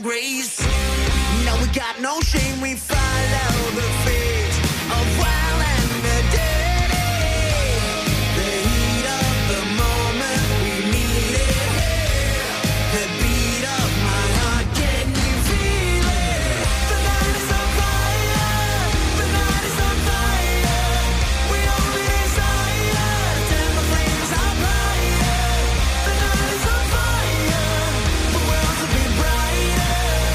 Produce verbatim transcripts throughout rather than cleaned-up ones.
grace. No, we got no shame, we follow the fate of wild and the dirty. The heat of the moment, we need it here. The beat of my heart, can you feel it? The night is on fire, the night is on fire. We only desire, till the flames are brighter. The night is on fire, the world will be brighter.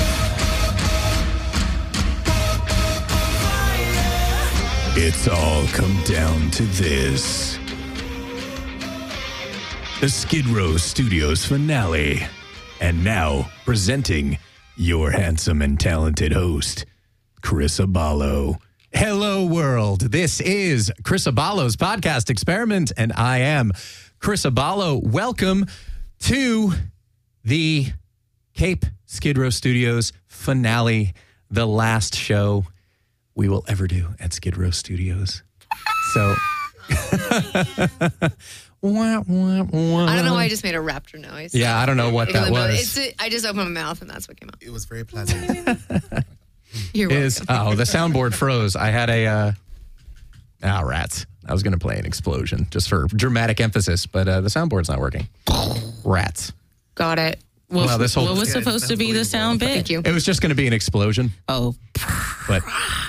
It's all come down to this. The Skid Row Studios finale. And now, presenting your handsome and talented host, Chris Abalo. Hello, world. This is Chris Abalo's podcast experiment, and I am Chris Abalo. Welcome to the Cape Skid Row Studios finale, the last show we will ever do at Skid Row Studios. So, wah, wah, wah. I don't know why I just made a raptor noise. Yeah, I don't know what that was. It's a, I just opened my mouth and that's what came out. It was very pleasant. You're welcome. Is oh, the soundboard froze. I had a uh, ah rats. I was going to play an explosion just for dramatic emphasis, but uh, the soundboard's not working. Rats. Got it. Well, Well, this whole- what was Yeah, supposed to that's be the sound bit? Thank you. It was just going to be an explosion, Oh, but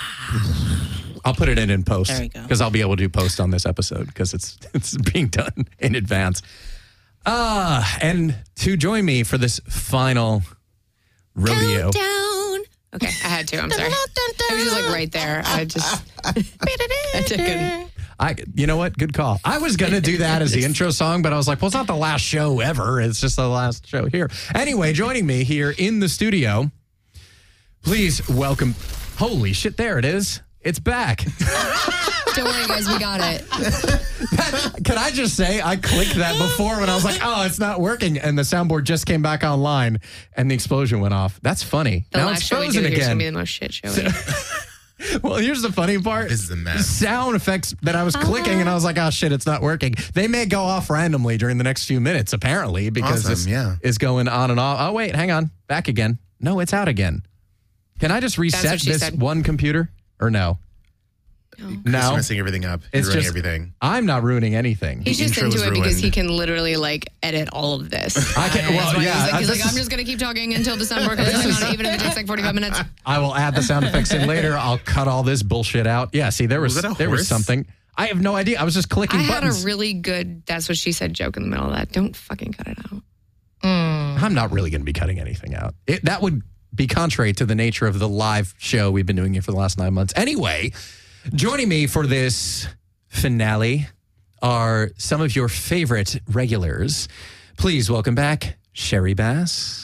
I'll put it in in post There we go. because I'll be able to do post on this episode because it's it's being done in advance. Uh, and to join me for this final rodeo. Countdown. Okay, I had to. I'm sorry. It was just like right there. I just I took it. I, you know what? Good call. I was going to do that as the intro song, but I was like, well, it's not the last show ever. It's just the last show here. Anyway, joining me here in the studio, please welcome. Holy shit, there it is. It's back. Don't worry, guys. We got it. Can I just say, I clicked that before when I was like, oh, it's not working. And the soundboard just came back online and the explosion went off. That's funny. The now last it's show we do frozen here is again. gonna be the most shit show. Well, here's the funny part. This is a mess. Sound effects that I was clicking and I was like, oh shit, it's not working. They may go off randomly during the next few minutes, apparently, because Awesome, this yeah. is going on and off. Oh, wait, hang on. Back again. No, it's out again. Can I just reset what she this said. one computer or no? You're No. messing everything up. You're It's ruining just everything. I'm not ruining anything. He's just intro into was it because he ruined. can literally like edit all of this. I can- And well, that's why yeah, He's like, he's this like I'm is- just gonna keep talking until the soundboard comes back on, even if it takes like forty-five minutes. I will add the sound effects in later. I'll cut all this bullshit out. Yeah, see, there was, Was that a there was horse? something. I have no idea. I was just clicking I had a buttons. really good "that's what she said" joke in the middle of that. Don't fucking cut it out. I'm not really going to be cutting anything out. It, that would be contrary to the nature of the live show we've been doing here for the last nine months. Anyway, joining me for this finale are some of your favorite regulars. Please welcome back Sherry Bass.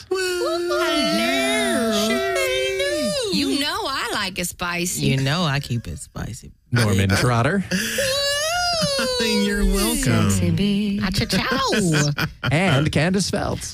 You know I like it spicy. you know I keep it spicy. Norman Trotter. You're welcome. Ciao. And Candace Feltz.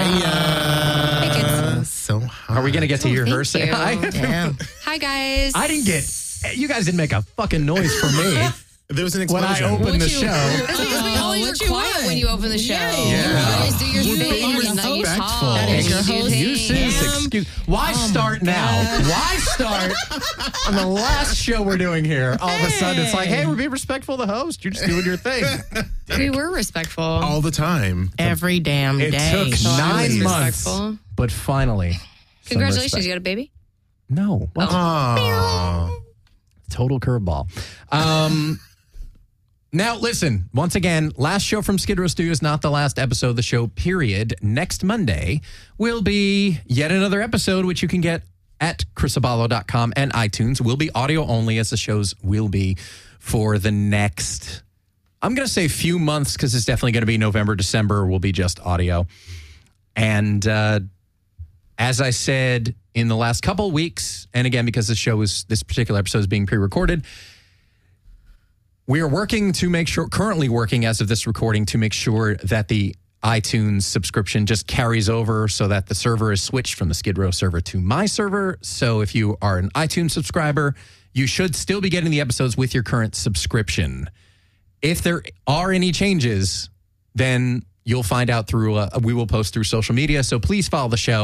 Yeah. So hot. Are we going to get to hear her thank say you. hi? Damn. Hi guys. I didn't get, you guys didn't make a fucking noise for me There was an when I explosion. opened the you- show. That's because we Oh, always what are you quiet want? when you open the show. Yeah. You always do your We're thing. being and then you respectful. talk. That is your You do host. Excuses, things. excuse. Why start now? Why start on the last show we're doing here? All of a sudden, it's like, hey, we're being respectful of the host. You're just doing your thing. We were respectful. All the time. Every damn It day. took So I was nine months, respectful. but finally, some Congratulations, respect. you got a baby? No, what? Aww. Total curveball. Um, now, listen, once again, last show from Skid Row Studios, not the last episode of the show, period. Next Monday will be yet another episode, which you can get at chris abalo dot com and iTunes. Will be audio only, as the shows will be for the next, I'm going to say few months, because it's definitely going to be November, December will be just audio. And uh, as I said in the last couple of weeks, and again, because this show is, this particular episode is being pre-recorded, we are working to make sure, currently working as of this recording, to make sure that the iTunes subscription just carries over so that the server is switched from the Skid Row server to my server. So if you are an iTunes subscriber, you should still be getting the episodes with your current subscription. If there are any changes, then you'll find out through, uh, we will post through social media. So please follow the show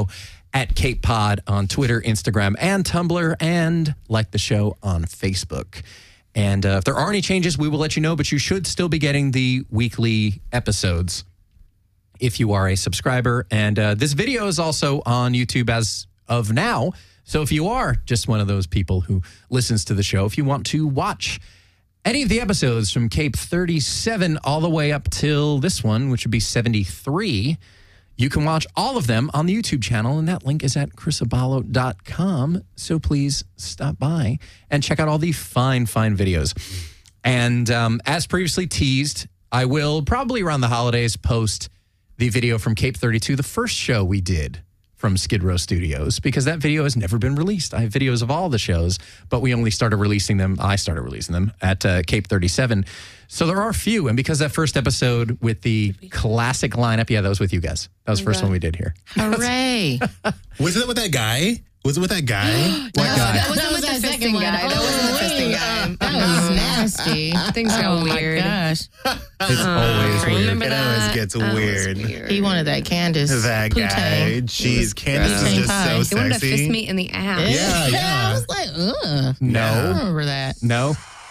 at Cape Pod on Twitter, Instagram, and Tumblr, and like the show on Facebook. And uh, if there are any changes, we will let you know, but you should still be getting the weekly episodes if you are a subscriber. And uh, this video is also on YouTube as of now. So if you are just one of those people who listens to the show, if you want to watch any of the episodes from Cape thirty-seven all the way up till this one, which would be seventy-three, you can watch all of them on the YouTube channel, and that link is at chrisabalo dot com. So please stop by and check out all the fine, fine videos. And um, as previously teased, I will probably around the holidays post the video from Cape thirty-two, the first show we did from Skid Row Studios, because that video has never been released. I have videos of all the shows, but we only started releasing them, I started releasing them at uh, Cape thirty-seven. So there are a few, and because that first episode with the classic lineup, yeah, that was with you guys. That was the first one we did here. Hooray. Was it with that guy? Was it with that guy? What guy? That wasn't with the that fisting second one. guy. That wasn't the Oh, fisting wait. guy. That was nasty. Things got oh weird. my gosh. It's always weird. Remember It that? always gets That was weird. He wanted that Candace. That guy. Poutine. Jeez, Candace gross. is just Poutine so He wanted to fist sexy. me in the ass. Yeah, yeah. I was like, ugh. I No, remember that. no.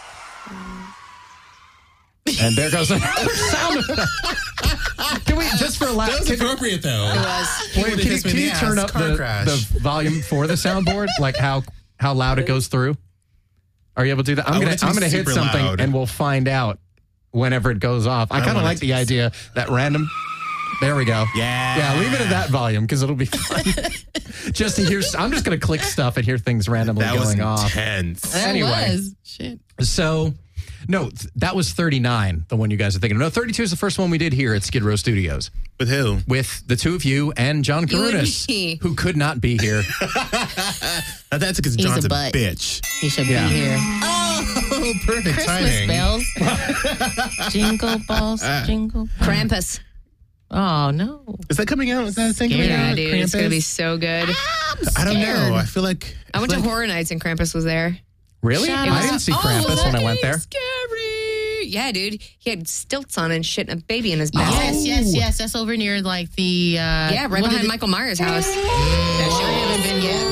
And there goes another sound effect. Can we, just for a laugh, That was can, appropriate, though. It was. wait, would've can, hit me can in you the turn ass. up Car the, crash. the volume for the soundboard? Like how how loud it goes through? Are you able to do that? I'm I gonna want it to I'm be gonna hit super something loud. and we'll find out whenever it goes off. I I kind of want it like to the be- idea that random. There we go. Yeah. Yeah, leave it at that volume because it'll be fun. Just to hear. I'm just gonna click stuff and hear things randomly That was going off. intense. That Anyway. was. Shit. So, no, th- that was thirty-nine, the one you guys are thinking. No, thirty-two is the first one we did here at Skid Row Studios With who? with the two of you and John You and Karunas, me. who could not be here. Now, that's because He's John's a a, butt. bitch. He should Yeah. be here. Oh, perfect Christmas timing. bells. Jingle balls. Jingle. Krampus. Oh, no. Is that coming out? Is that a thing coming Scared. Yeah, out? dude. It's going to be Krampus? so good. I don't scared. know. I feel like I went feel to like, Horror Nights and Krampus was there. Really? Shut I up. didn't see Oh, Krampus when I went there. Scary. Yeah, dude. He had stilts on and shit and a baby in his back. Yes, yes, yes. That's over near like the. Uh, Yeah, right what behind is it? Michael Myers' house. That show haven't been yet,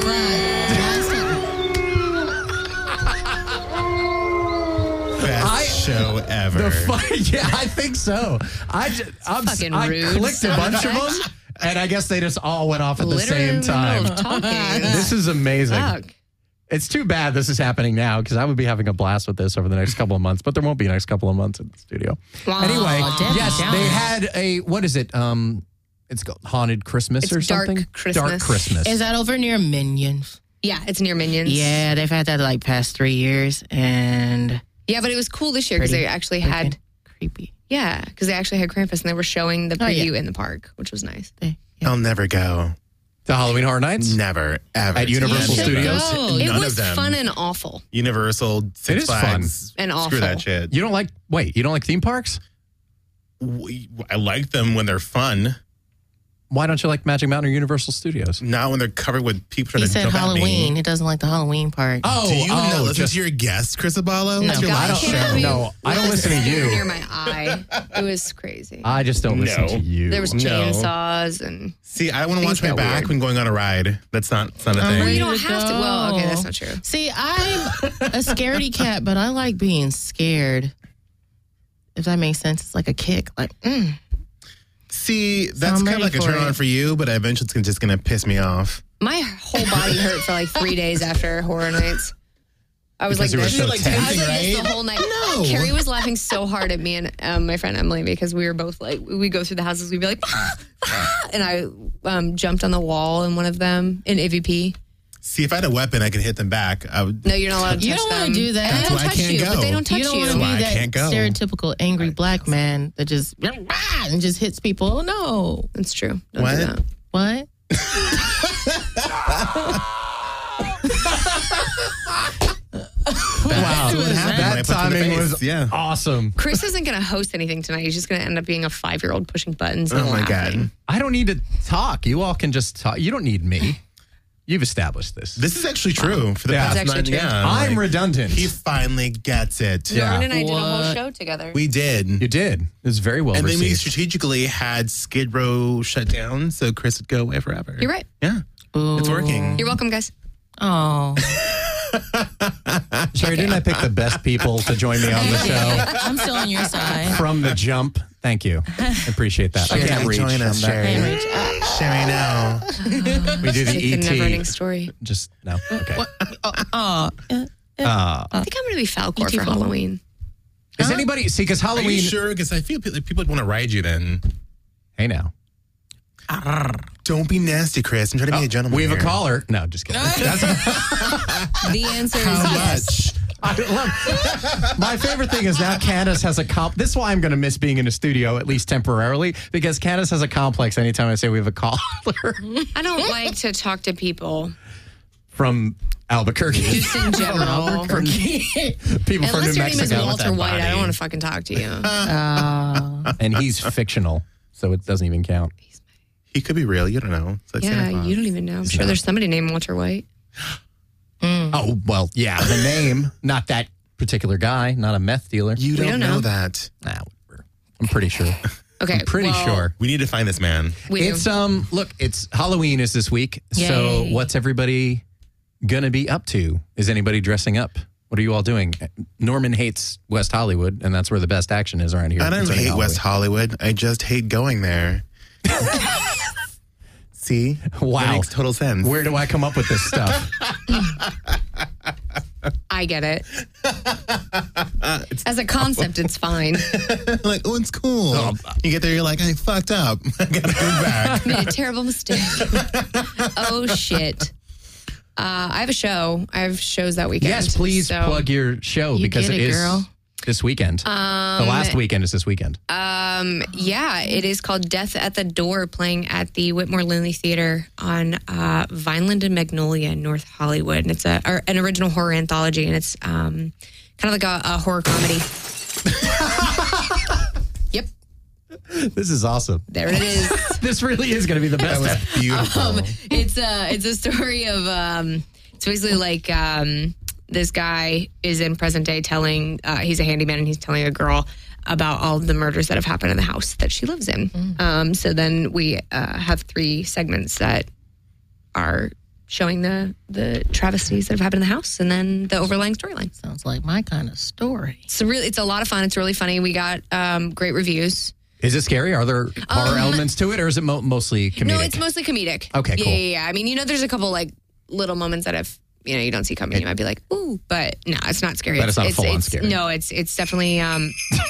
but best I- show ever. The fu- yeah, I think so. I just, I'm, Fucking I rude clicked a bunch of them, and I guess they just all went off at the Literally same in the time. middle of talking. This is amazing. Fuck. It's too bad this is happening now because I would be having a blast with this over the next couple of months, but there won't be a next couple of months in the studio. Anyway, Debbie yes, Downer. they had a, what is it? Um, It's called Haunted Christmas It's or Dark something? Christmas. Dark Christmas. is that over near Minions? Yeah, it's near Minions. Yeah, they've had that like past three years, and Yeah, but it was cool this year because Pretty they actually had, freaking creepy. yeah, because they actually had Krampus and they were showing the Oh, yeah. preview in the park, which was nice. They- yeah. I'll never go. The Halloween Horror Nights? Never, ever. At Universal Never. Studios? Oh, It None was of them. fun and awful. Universal, Six is Flags, And Screw awful. that shit. You don't like, wait, you don't like theme parks? We- I like them when they're fun, Why don't you like Magic Mountain or Universal Studios? not when they're covered with people trying He to said jump Halloween. at me. He doesn't like the Halloween part. Oh, Do you oh, not listen just- to your guest, Chris Abalo? No. That's your God, I live don't, can't show. believe- no, I don't listen to you. Near my eye. It was crazy. I just don't listen No. to you. There was No. chainsaws and. See, I want to Things watch my got back weird. when going on a ride. That's not, it's not a I'm thing. Well, ready you don't to have to. Well, go. okay, that's not true. See, I'm a scaredy cat, but I like being scared. If that makes sense, it's like a kick. Like, mm. See, that's I'm kind of like ready a for turn on it. for you, but eventually it's gonna- just going to piss me off. My whole body hurt for like three days after Horror Nights. I was Because you like were this. so I was tense. like this right? the whole night. No. Carrie was laughing so hard at me and um, my friend Emily because we were both like, we go through the houses, we'd be like, ah, ah, and I um, jumped on the wall in one of them in A V P. See, if I had a weapon, I could hit them back. I would. No, you're not allowed to touch You don't them. wanna do that. They That's don't why I touch can't you, go. but they don't touch you you. don't want to Why I be that can't go. stereotypical angry black man that just and just hits people. No, It's true. Don't What? do that. what? Wow, what happened when I that punched him in the timing face. was Yeah. awesome. Chris isn't going to host anything tonight. He's just going to end up being a five-year-old pushing buttons and Oh my laughing. God. I don't need to talk. You all can just talk. You don't need me. You've established this. This is actually true for the Yeah. past It's nine. actually true. Yeah, I'm like, redundant. He finally gets it. Yeah. Lauren and I did a whole What? show together. We did. You did. It was very well And then we received. strategically had Skid Row shut down so Chris would go away forever. You're right. Yeah. It's working. You're welcome, guys. Oh, Sherry, didn't I pick the best people to join me on the show I'm still on your side. from the jump? Thank you. I appreciate that. I can't reach. Join us, I'm that- Sherry. Can't reach. Sherry, now. We do the It's a never-ending E T. story. Just no. Okay. Oh, Uh, I think I'm going to be Falcor E T for is Halloween. anybody see? Because Are Halloween. you sure? Because I feel like people want to ride you then. Hey now. Don't be nasty, Chris. I'm trying to be a gentleman. We have a here. caller. No, just kidding. That's, The answer is How yes. much? I love, my favorite thing is now Candace has a comp. This is why I'm going to miss being in a studio, at least temporarily, because Candace has a complex anytime I say we have a caller I don't like to talk to people from Albuquerque. just in general. People from New Unless your name is Mexico. Walter that White, I body. don't want to fucking talk to you. And he's fictional, so it doesn't even count. He could be real. You don't know. It's like Santa Yeah, Claus. you don't even know. I'm sure there's somebody named Walter White. Oh, well, yeah, the name, not that particular guy, not a meth dealer. You don't, don't know. know. that. Nah, whatever. I'm pretty sure. Okay, Pretty well, sure. We need to find this man. We do. It's um look, it's Halloween is this week. So Yay. what's everybody gonna be up to? Is anybody dressing up? What are you all doing? Norman hates West Hollywood, and that's where the best action is around here. I don't concerning hate West Halloween. Hollywood. I just hate going there. See? Wow. That makes total sense. Where do I come up with this stuff? I get it. As a concept, it's fine. like, oh, it's cool. You get there, you're like, I fucked up. I gotta go back. Made a terrible mistake. Oh, shit. Uh, I have a show. I have shows that weekend. Yes, please so, plug your show You because get it it, is girl. this weekend. the last weekend is this weekend. Um, yeah, it is called Death at the Door, playing at the Whitmore Linley Theater on uh, Vineland and Magnolia in North Hollywood. And it's a, or, an original horror anthology, and it's um, kind of like a, a horror comedy. Yep, This is awesome. there it is. This really is going to be the That best. was beautiful. Um, it's a it's a story of um, it's basically like um, this guy is in present day telling uh, he's a handyman and he's telling a girl about all of the murders that have happened in the house that she lives in. Um, so then we uh, have three segments that are showing the the travesties that have happened in the house and then the overlying storyline. Sounds like my kind of story. It's really it's a lot of fun. It's really funny. We got um, great reviews. Is it scary? Are there horror elements to it, or is it mo- mostly comedic? No, it's mostly comedic. Okay, yeah, cool. Yeah, yeah. I mean, you know, there's a couple like little moments that have you know you don't see coming. You might be like, ooh, but no, it's not scary. But it's not full-on it's, scary. No, it's it's definitely. Um,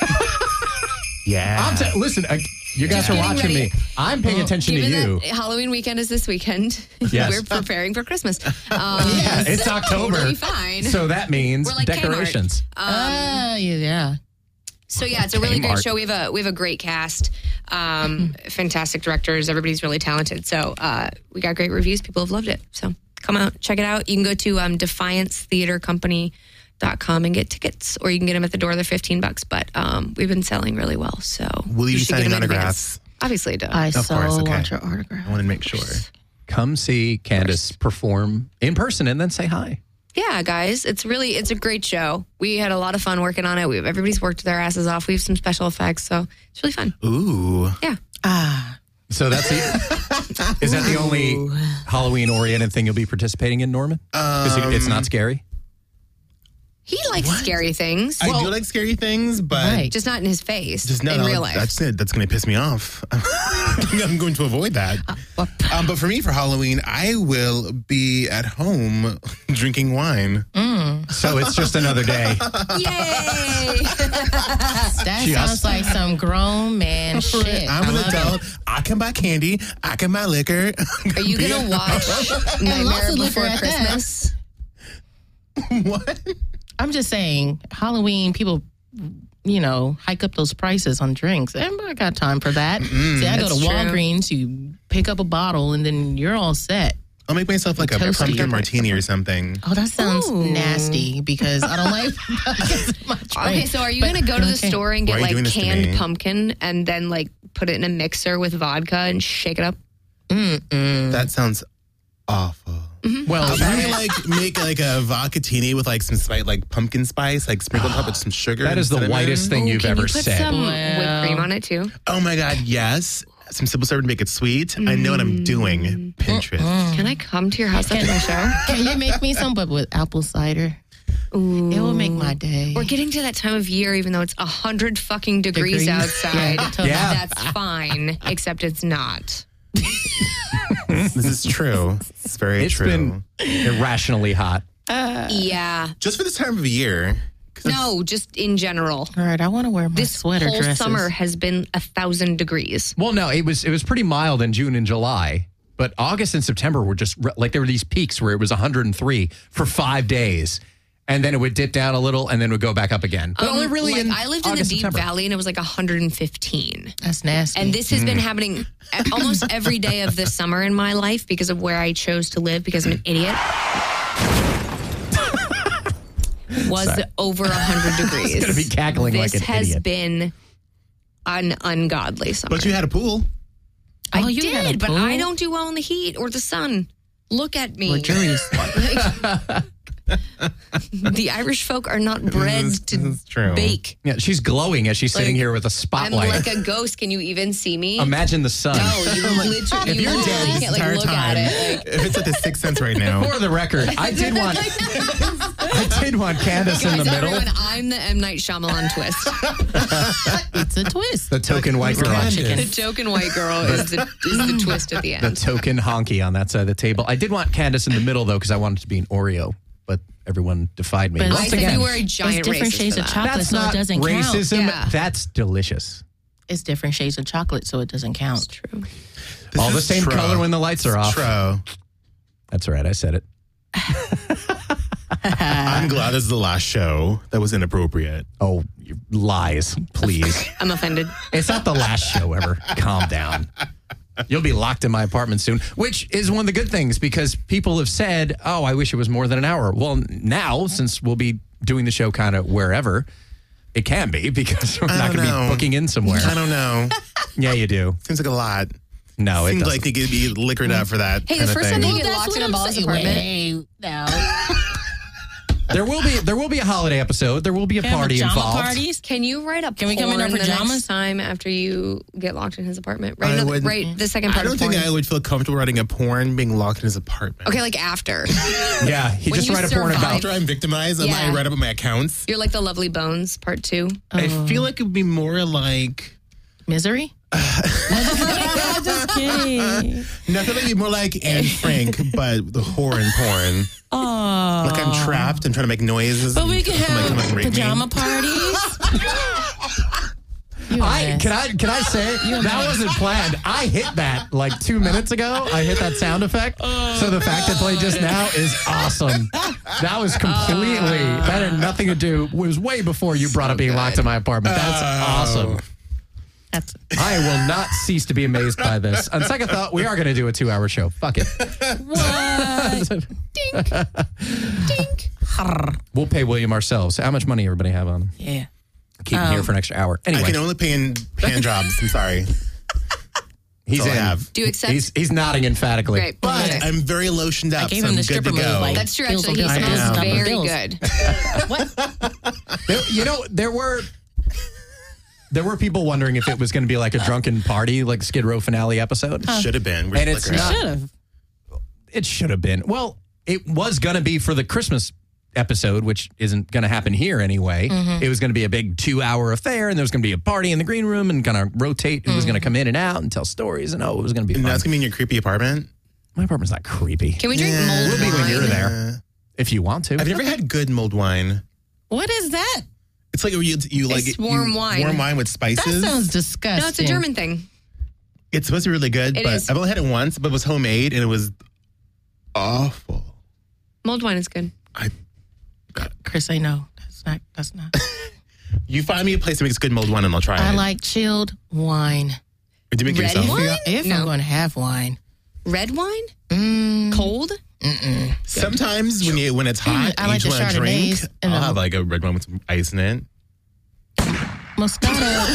yeah. I'm t- listen, uh, you guys are getting watching ready. me. I'm paying attention to given you. that Halloween weekend is this weekend. Yes. We're preparing for Christmas. Um, Yeah, it's October. Totally fine. So that means We're like decorations. Ah, yeah, yeah. So yeah, it's a really Kmart. great show. We have a we have a great cast, um, fantastic directors. Everybody's really talented. So uh, we got great reviews. People have loved it. So come out, check it out. You can go to um, defiance theater company dot com and get tickets, or you can get them at the door. They're fifteen bucks, but um, we've been selling really well. So Will you be should get signing them in autographs? advance. Obviously, duh. I so course, okay. want your autograph. I want to make sure. Come see Candace perform in person and then say hi. Yeah, guys, it's really it's a great show. We had a lot of fun working on it. We everybody's worked their asses off. We have some special effects, so it's really fun. Ooh. Yeah. Ah, So that's the, is that the only Halloween oriented thing you'll be participating in, Norman? Because it's not scary. He likes What? scary things. I do like scary things, but Right. Just not in his face. just no, in no, real life. that's it. That's going to piss me off. I'm going to avoid that. Um, but for me, for Halloween, I will be at home drinking wine. So it's just another day. Yay! that Just- sounds like some grown man shit. I'm I an love it. adult. I can buy candy. I can buy liquor. Are you Be gonna at- watch lots Nightmare of liquor Before at that. Christmas? What? I'm just saying, Halloween, people, you know, hike up those prices on drinks. Everybody got time for that. See, I go to That's true. Walgreens, you pick up a bottle, and then you're all set. I'll make myself like a Toasty. pumpkin martini or something. Oh, that sounds Ooh. nasty because I don't like pumpkins in my drink. Okay, so are you gonna go to the okay. store and Why get are you doing like this to canned me? pumpkin and then like put it in a mixer with vodka and shake it up? That sounds awful. Well, I'll probably like make like a vodka-tini with like some spice, like pumpkin spice, like sprinkled on top with some sugar. that and is the cinnamon. whitest thing Ooh, you've can ever you put said. some Well. whipped cream on it too? Oh my god, yes. some simple syrup to make it sweet. I know what I'm doing. Pinterest. Can I come to your house after my show? Can you make me some, but with apple cider? Ooh. It will make my day. We're getting to that time of year, even though it's a hundred fucking degrees, Degrees? outside. Yeah, totally. Yeah. That's fine, except it's not. This is true. It's very It's true. been irrationally hot. Yeah. Just for this time of year. No, just in general. All right, I want to wear my This sweater whole dresses. summer has been a thousand degrees. Well, no, it was it was pretty mild in June and July, but August and September were just re- like there were these peaks where it was one hundred three for five days, and then it would dip down a little, and then it would go back up again. But Um, only really like, in I lived August, in the Deep September. Valley, and it was like one hundred fifteen. That's nasty. And this has Mm. been happening a- almost every day of the summer in my life because of where I chose to live because I'm an idiot. Was Sorry. over one hundred degrees. It's gonna be cackling this like an has idiot. been an ungodly summer. But you had a pool. I Oh, you had a did, but pool? I don't do well in the heat or the sun. Look at me. luxurious. The Irish folk are not bred This is- to this is true. bake. Yeah, she's glowing as she's sitting Like, here with a I'm spotlight. like a ghost. Can you even see me? Imagine the sun. No, you literally, If you you're literally dead this can't like entire look time, at it. Like, if it's like the sixth sense right now. For the record, I did want I did want Candace in the guys, middle. everyone, I'm the M. Night Shyamalan twist. It's a twist. The token white girl. Candace. The token white girl is the is the twist at the The end. token honky on that side of the table. I did want Candace in the middle though, because I wanted it to be an Oreo, but everyone defied me. But Once I said again, you were a It's giant different racist shades for of that. chocolate, that's so not it doesn't count. racism. Yeah. That's delicious. It's different shades of chocolate, so it doesn't count. True. This All the is same true. color when the lights are off. True. That's right. I said it. I'm glad this is the last show that was inappropriate. Oh, you- lies, please. I'm offended. It's not the last show ever. Calm down. You'll be locked in my apartment soon, which is one of the good things because people have said, oh, I wish it was more than an hour. Well, now, since we'll be doing the show kind of wherever, it can be because we're I not don't going to know. be booking in somewhere. I don't know. Yeah, you do. Seems like a lot. No, it Seems doesn't. like you could be liquored up for that. Hey, kind the of first thing. time that you get locked in a boss apartment. Wait, no. There will be there will be a holiday episode. There will be a Can we have party pajama involved. parties? Can you write a Can we come in our porn the pajamas? next time after you get locked in his apartment? Write, I another, wouldn't- write the second I part don't of think porn. I would feel comfortable writing a porn being locked in his apartment. Okay, like after. Yeah, he When just you write a porn survive- about. After I'm victimized, I Yeah. might write up my accounts. You're like the Lovely Bones part two. I feel like it would be more like. Misery? Just kidding. No, I feel like it'd be more like Anne Frank, but the horror in porn. Oh. Like I'm trapped and trying to make noises. But we and can somebody come and have rape me. pajama parties. You a I mess. can I can I say that wasn't planned. I hit that like two minutes ago. I hit that sound effect. so the fact that played just now is awesome. That was completely that had nothing to do. It was way before you brought up being locked in my apartment. That's awesome. That's I will not cease to be amazed by this. On second thought, we are going to do a two-hour show. Fuck it. what? Dink. We'll pay William ourselves. How much money everybody have on him? Yeah. Keep him here for an extra hour. I Anyway, can only pay in hand jobs. I'm sorry. he's all I in. have. Do you accept? He's he's nodding emphatically. Great. But Okay. I'm very lotioned up. I gave so him I'm the good to stripper move. go. Like, That's true, Bills actually. He will bills, smells bills, very bills. good. There- you know, there were there were people wondering if it was going to be like a drunken party, like Skid Row finale episode. Should have been. We're And it's liquor. not- Should have. It should have been. Well, it was going to be for the Christmas episode, which isn't going to happen here anyway. It was going to be a big two-hour affair, and there was going to be a party in the green room and kind of rotate. Who was going to come in and out and tell stories, and oh, it was going to be And fun. that's going to be in your creepy apartment? My apartment's not creepy. Can we drink Yeah. mold We'll be when wine? you're there, Uh, if you want to. I've never had good mulled wine. What is that? It's like you, you like It's warm you- wine. warm wine with That spices. sounds disgusting. No, it's a German thing. It's supposed to be really good, It but is. I've only had it once, but it was homemade and it was awful. Mulled wine is good. I Chris, I know. That's not. That's not. you find me a place that makes good mulled wine and I'll try I it. like chilled wine. Or do you make it Red yourself? wine? If No. I'm going to have wine. Red wine? Mm, Cold? Sometimes when you when it's hot, I and like you the just want to drink. Chardonnays and I'll the- have like a red wine with some ice in it. Moscato.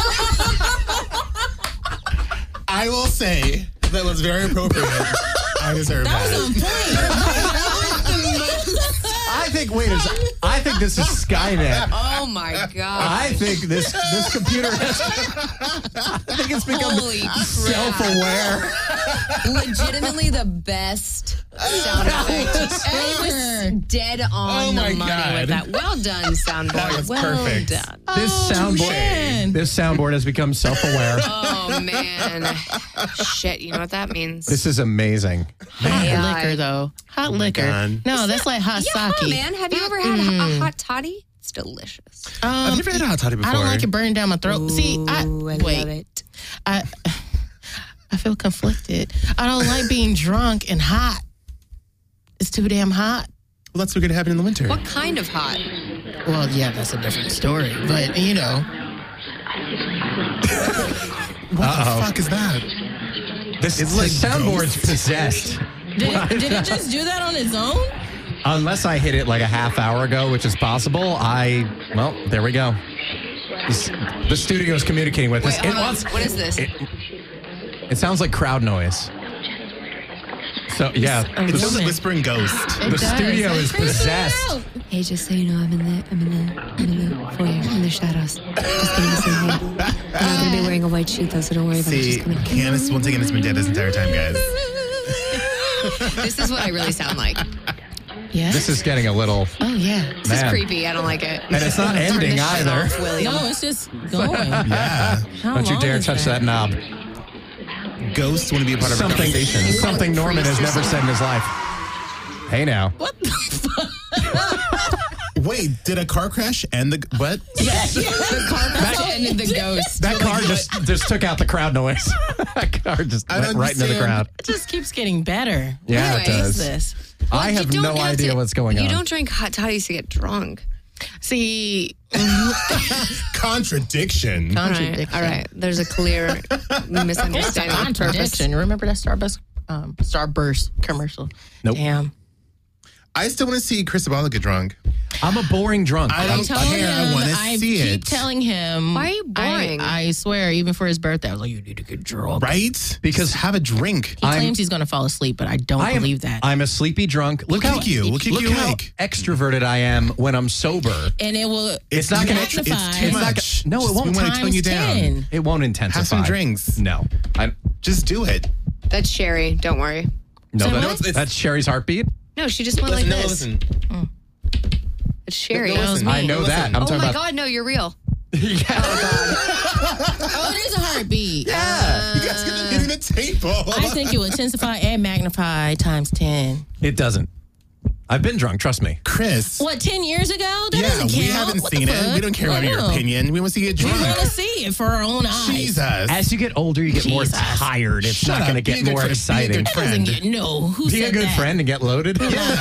I will say that was very appropriate. I deserve that. I think. Wait a second. I think think this is Skynet. Oh my god! I think this this computer has. I think it's become Holy crap. self-aware. Legitimately the best sound effect. It was dead on Oh my the money God. with that. Well done, soundboard. That was well perfect. done. This soundboard. man. This soundboard has become self-aware. Oh man, shit! You know what that means? This is amazing. Hot Yeah. liquor, though. Hot liquor. God. No, that's like hot yeah, sake. man. Have you ever had a, a hot toddy? It's delicious. Um, I've never had a hot toddy before. I don't like it burning down my throat. See, I Ooh, I wait. love it. I I feel conflicted. I don't like being drunk and hot. It's too damn hot. Well, that's what could happen in the winter. What kind of hot? Well, yeah, that's a different story. But you know, What the fuck is that? This, It's the like soundboard's ghosts. possessed. did, did it just do that on its own? Unless I hit it like a half hour ago, which is possible, I, well, there we go. This, the studio's communicating with us. Wait, It hold on. wants- What is this? It, it sounds like crowd noise. So, yeah. a It sounds like woman. whispering ghost. It The does. studio is Creep it possessed. out. Hey, just so you know, I'm in the I'm in the I'm in the foyer in the shadows. Just gonna be saying hey. I'm not gonna be wearing a white sheet though, so don't worry about it. See, Just coming. Candace once again has been dead this entire time, guys. This is what I really sound like. Yes. This is getting a little, Oh yeah. This Man. is creepy. I don't like it. and it's not Turn ending this shit either. off, William. No, it's just going. Yeah. How Don't you long dare is touch that knob. Ghosts want to be a part of our Something, conversation. something Norman has never said in his life. Hey now. What the fuck? Wait, did a car crash end the what? The car crash ended the ghost. That car just, just took out the crowd noise. That car just I went don't right into the understand. crowd. It just keeps getting better. Yeah, it Anyways, What is does. this? I You have don't no have idea to- what's going on. You don't drink hot toddies to get drunk. See, Contradiction. contradiction. All right. There's a clear It's a misunderstanding of purpose. contradiction. Remember that Starbucks, um, Starburst commercial? Nope. Damn. I still want to see Chris Abala get drunk. I'm a boring drunk. I I don't told care. I him, want to I see keep it. telling him. Why are you boring? I, I swear, even for his birthday, I was like, you need to get drunk. Right? Because- Just have a drink. He I'm- claims he's going to fall asleep, but I don't I am, believe that. I'm a sleepy drunk. Look We'll how kick you. We'll kick look you how awake. extroverted I am when I'm sober. and it will. It's not too gonna- much. it's It's too not gonna- much. no, it Just- won't. We want to tone you Times down. ten. It won't intensify. Have some drinks. No, I Just do it. That's Sherry. Don't worry. no. So That, what? It's- that's Sherry's heartbeat. No, she just went like no, this. listen. It's Sherry. No, listen. I know Listen. that. I'm oh talking my about. God, no, you're real. Yeah. Oh, it is a heartbeat. Yeah. You guys get hitting the table. I think it will intensify and magnify times ten. It doesn't. I've been drunk. Trust me. Chris. What, ten years ago? That Yeah, doesn't count. we haven't What the seen it. fuck? We don't care about your No. opinion. We want to see you get We drunk. want to see it for our own eyes. Jesus. As you get older, you get more Jesus. tired. It's Shut not up. going to Be a get good more friend. Be a exciting. good That doesn't friend. get, no, who Be said a good that? friend and get loaded.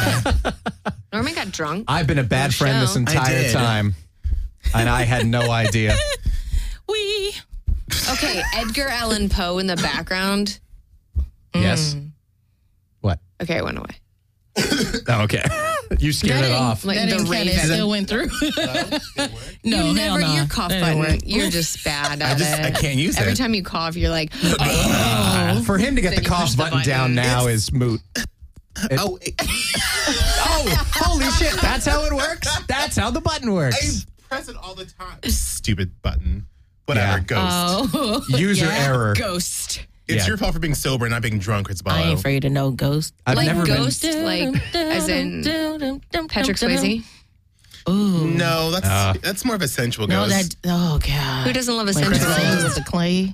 Norman got drunk. I've been a bad friend this show. I entire did. time, and I had no idea. We. Okay, Edgar Allan Poe in the background. Yes. What? Okay, it went away. Oh, okay. You scared it That off. Like that the didn't count. It Raven. still went through. no, you hell never, no. your cough That didn't button. work. You're just bad at I just it. I can't use Every it. time you cough, you're like, oh. For him to get Then the you cough push the button, button. down now is moot. Oh, it- Oh, holy shit. That's how it works? That's how the button I works. press it all the time. Stupid button. Whatever, Yeah. ghost. Oh, User yeah. error. Ghost. It's Yeah. your fault for being sober and not being drunk, Chris I ain't Ballo. afraid of no ghost. I've Like never Ghost, like, as in Patrick Swayze. Ooh. No, that's Uh. that's more of a sensual No, ghost. that. Oh, God. Who doesn't love a Like sensual the thing ghost? with the clay.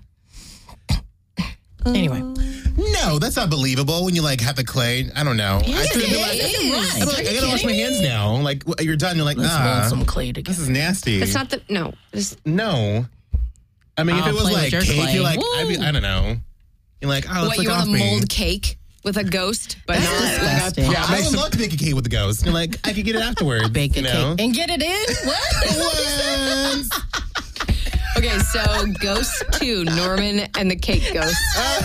Anyway. No, that's not believable when you like have the clay. I don't know. I Yes, couldn't it be like, is. I'm like, I gotta wash my hands now. Like w- you're done. You're like, Let's ah, mold some clay together. this is nasty. It's not the, no. It's, No. I mean, if I'll it was play with like your cake, clay. you're like, I'd be, Woo. I don't know. You're like, oh, let's what, look you off want to me. mold cake with a ghost, but That's not like a disgusting. Yeah, I make would some- love to bake a cake with the ghost. You're like, I could get it afterwards. Bake a you know? cake and get it in? What? What? Okay, so Ghost two, Norman and the Cake Ghost.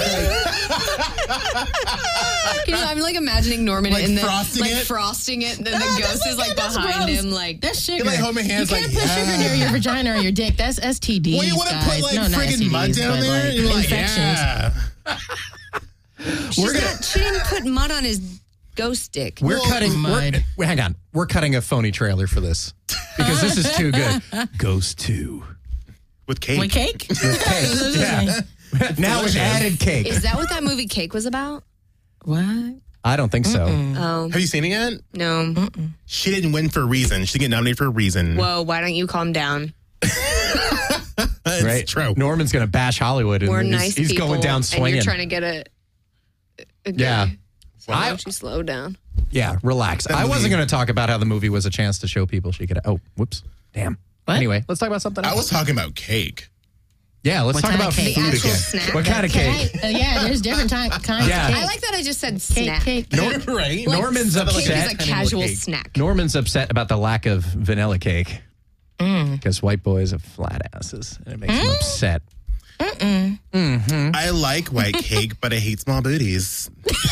You know, I'm like imagining Norman Like in the frosting like it? frosting it, and then Oh, the that's ghost is like that's behind gross. him, like That's sugar. You like hold my hands you like, can't put sugar yeah. near your vagina or your dick. That's S T Ds, Well, you want to guys. put like no, not friggin' mud S T Ds, down but, there? like, You're like, infections. yeah. she's not, she didn't put mud on his ghost dick. We're Well, cutting. We're, mud. wait, hang on. We're cutting a phony trailer for this. because this is too good. Ghost two. With cake. With cake? Yeah. Now with added cake. Is that what that movie Cake was about? What? I don't think so. Oh, Have you seen it yet? no. She didn't win for a reason. She didn't get nominated for a reason. Whoa, why don't you calm down? It's Right? true. Norman's going to bash Hollywood. And We're he's, nice he's people. going down And swinging. you're trying to get it. Okay. Yeah. Why I- don't you slow down? Yeah, relax. I movie- wasn't going to talk about how the movie was a chance to show people she could. Oh, whoops. Damn. What? Anyway, let's talk about something else. I was talking about cake. yeah, let's What talk kind about of cake? food The actual again. snack? What kind of cake? Uh, yeah, there's different ty- kinds Yeah. of cake. I like that I just said cake, snack. cake. Nor- Right? Norman's Like, Cake upset. is a casual snack. Norman's upset about the lack of vanilla cake because white boys have flat asses, and it makes him upset. I like white cake, but I hate small booties.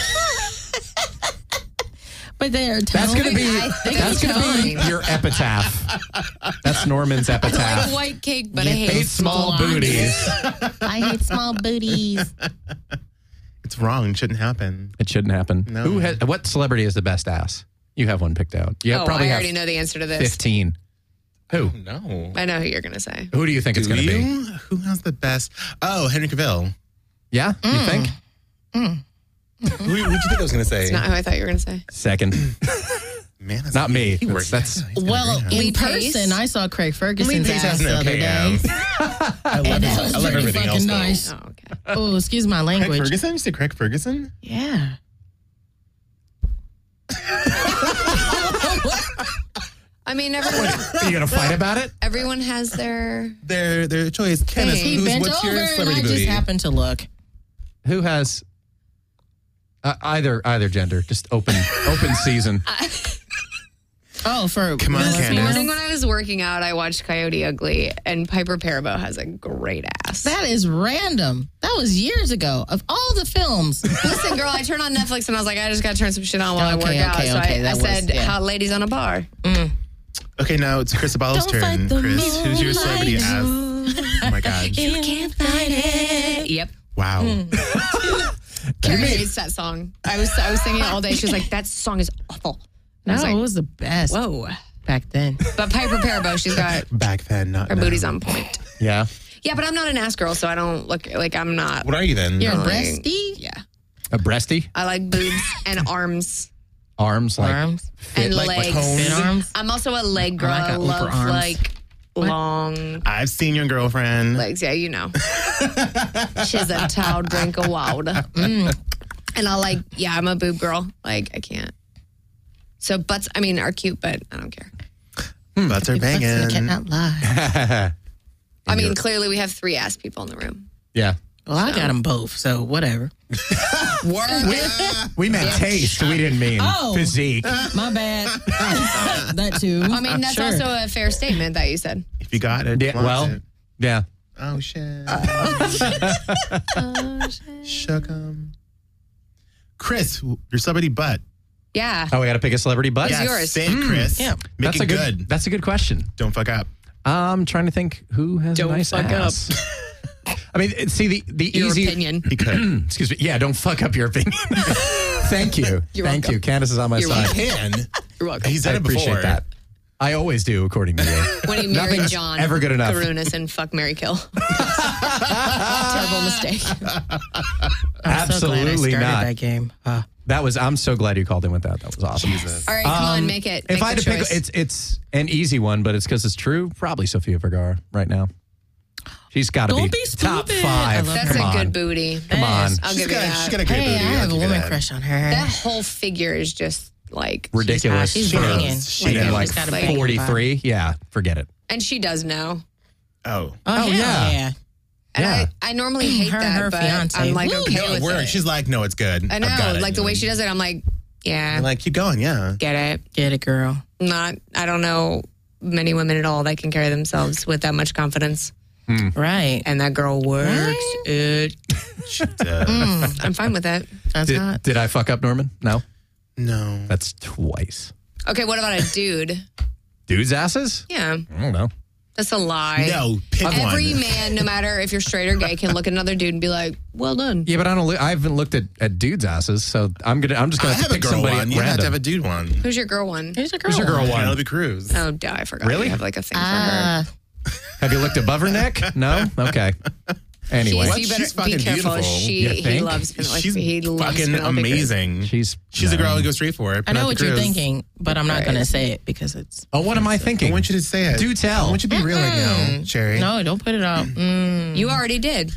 But they're That's gonna be I think that's it's gonna be fine. your epitaph. That's Norman's I like epitaph. white cake, but I You hate, Hate small Small booties. I hate small booties. It's wrong. It shouldn't happen. It shouldn't happen. No. Who has, what celebrity has the best ass? You have one picked out. You Oh, probably I have already know the answer to this. fifteen. Who? No. I know who you're going to say. Who do you think it's Do going to be? you? Who has the best? Oh, Henry Cavill. Yeah, you think? Who, who'd you think I was going to say? Not who I thought you were going to say. Second. Man, that's, Not me. He works. That's- He's got Well, great ass. in Lee Pace? person, I saw Craig Lee Ferguson's Pace ass has an the other okay day. ass. I love, And his, that was I love pretty everything fucking else. though. nice. Oh, okay. Oh, excuse my Craig language. Ferguson? You say Craig Ferguson? Yeah. I mean, everyone, Are you going to fight about it? everyone has their. Their their choice. Kenneth, He who's, bent what's over your and I celebrity just booty? happened to look. Who has uh, either either gender? Just open open season. Oh, for Come on, real This Candace. morning when I was working out, I watched Coyote Ugly, and Piper Parabo has a great ass. That is random. That was years ago. Of all the films, Listen, girl, I turned on Netflix and I was like, I just got to turn some shit on while Okay, I work okay, out. okay, So I, I that was- said, yeah. hot ladies on a bar. Okay, now it's Chris Abalo's Don't fight turn. the Chris, who's your celebrity moonlight. ass? Oh my God. you can't fight it. Yep. Wow. Carrie hates that song. I was I was singing it all day. She was like, that song is awful. And I was No, like, it was the best whoa. back then. But Piper Parabo, she's got Back then, not her now. booty's on point. Yeah. Yeah, but I'm not an ass girl, so I don't look like I'm not. What are you then? You're a like- breasty? Yeah. A breasty, I like boobs and arms arms like Arms. and like- like legs. hones? Thin arms. I'm also a leg girl. I like I a love upper arms. like long I've seen your girlfriend. legs. Yeah, you know. She's a tall drink of water. Mm. And I like, yeah, I'm a boob girl. Like, I can't. So butts, I mean, are cute, but I don't care. Butts are I banging. cannot lie. I mean, clearly we have three ass people in the room. yeah. Well, I got them both, so whatever. We meant taste. We didn't mean Oh. physique. My bad. That too. I mean, that's Sure. also a fair statement that you said. If you got it. Yeah, want well, it. yeah. Oh, shit. Shook 'em. Chris, your celebrity butt. Yeah. Oh, we got to pick a celebrity butt. Yeah. Yes, yours? say it, Chris. Yeah. Make That's it a good, good. That's a good question. Don't fuck up. I'm trying to think who has Don't a nice fuck up. ass. I mean, it- see the the Your easy opinion. He could. Excuse me. Yeah, don't fuck up your opinion. Thank you. You're Thank welcome. you. Candace is on my You're side. He can. You're welcome. He's I done it before. appreciate that. I always do, according to you. When he married Nothing's John ever good enough. Karunas and fuck, marry, kill. Terrible mistake. I'm so glad I Absolutely started not. that game. Uh, That was. I'm so glad you called in with that. That was awesome. All right, come on, Um, make it. If make I had the to pick, choice. it's it's an easy one, but it's because it's true. Probably Sofia Vergara right now. She's got to Don't be, be top stupid. I five. love That's Come a on. good booty. Come on. I'll She's give you got, that. she's got a great hey, booty. I I'll have a give you woman that. crush on her. That whole figure is just like Ridiculous. She's for banging. She Like, does. I'm like just gotta bang. forty-three. Yeah, forget it. And she does know. Oh. Oh, Oh, hell yeah. yeah. And Yeah. I, I normally hate Her and that, her but fiance. I'm like Woo, okay No, it with works. it. She's like, no, it's good. I I've got know, it. like the way she does it. I'm like, yeah, I'm like, keep going. Yeah. get it. Get it, girl. Not. I don't know many women at all that can carry themselves with that much confidence. Right. And that girl works Right? it. She does. I'm fine with that. That's Did, hot. did I fuck up Norman? No. No. That's twice. Okay, what about a dude? Dudes' asses? Yeah, I don't know. That's a lie. No, pick Every one. man, no matter if you're straight or gay, can look at another dude and be like, "Well done." Yeah, but I don't. Look, I haven't looked at, at dudes' asses, so I'm gonna. I'm just I gonna have have to a pick girl somebody one. at You have to random. have a dude one. Who's your girl one? Who's your girl? Who's your girl one? Penelope Cruz. Oh, duh, I forgot. Really? You have like a thing Ah, for her. Have you looked above her neck? No. Okay. Anyway, She's, What? you better She's be fucking careful. beautiful. She You he think? loves Penelope. She's he loves fucking Penelope Cruz. amazing. she's She's no. the girl who goes straight for it. I know Penelope what you're Cruz. thinking, but I'm not going to say it because it's. Oh, what am I I thinking? want you to say it. Do tell. I want you to be real right now, Sherry. No, don't put it out. Mm. You already did,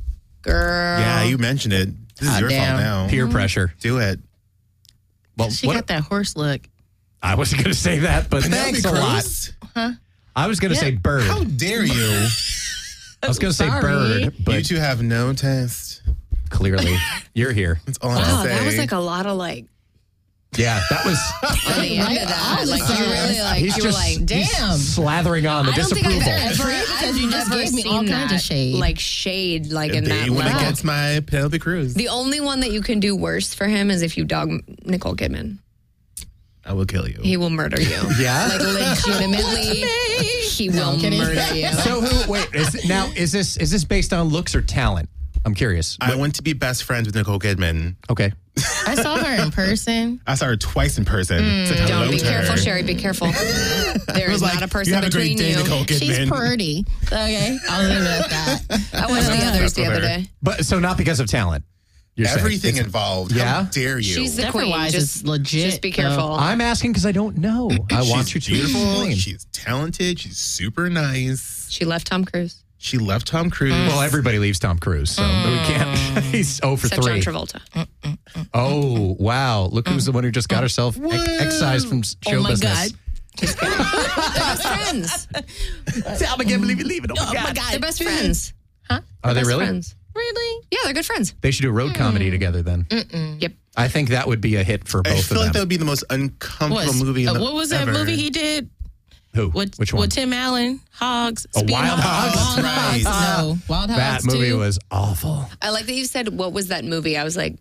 girl. Yeah, you mentioned it. This is Ah, your damn. fault now. Peer pressure. Do it. Well, She what, got that horse look. I wasn't going to say that, but Penelope thanks a lot. Cruz? I was going to Yeah. say bird. How dare you? I was going to say Sorry. bird, you but two have no taste. clearly you're here. That's all Wow, I'm saying. that was like a lot of like Yeah, that was. on the end of that. Right? Like you really like He's you were just like, he's damn. slathering on the I don't think I've disapproval. ever, Because I've you just never gave me seen all kinds that, of shade. like shade, like in the that one that level. gets my Penelope Cruz. The only one that you can do worse for him is if you dog Nicole Kidman. I will kill you. He will murder you. Yeah? like legitimately, he will I'm kidding. murder you. So who? Wait, is, now is this is this based on looks or talent? I'm curious. I want to be best friends with Nicole Kidman. Okay. I saw her in person. I saw her twice in person. Said hello Don't be to careful, her. Sherry. Be careful. There I is was like, not a person you have a between great day, you. Nicole Kidman. She's pretty. Okay, I'll leave it at that. I watched the others the Fuck other with her. day. But so not because of talent. You're saying. Everything It's- involved. Yeah? How dare you? She's the Different queen. wise Just, is legit, just be though. careful. I'm asking because I don't know. I want you She's to beautiful. explain. She's talented. She's super nice. she left Tom Cruise. She left Tom Cruise. Well, everybody leaves Tom Cruise, so we can't. He's zero for Except John three. Travolta. Oh wow! Look who's the one who just got herself ex- excised from show Oh my business. God. They're best friends. I can't believe you leave it. Oh my God! They're best friends. Are they Best really? Friends. Really? Yeah, they're good friends. They should do a road comedy together then. Yep. I think that would be a hit for I both feel of like that them. would be the most uncomfortable Was- movie. In uh, the, what was that ever. movie he did? Who? With, Which one? With Tim Allen, Hogs. Oh, Speed Wild Hogs? Wild Right. Hogs. No, Wild that Hogs movie too. was awful. I like that you said, what was that movie? I was like,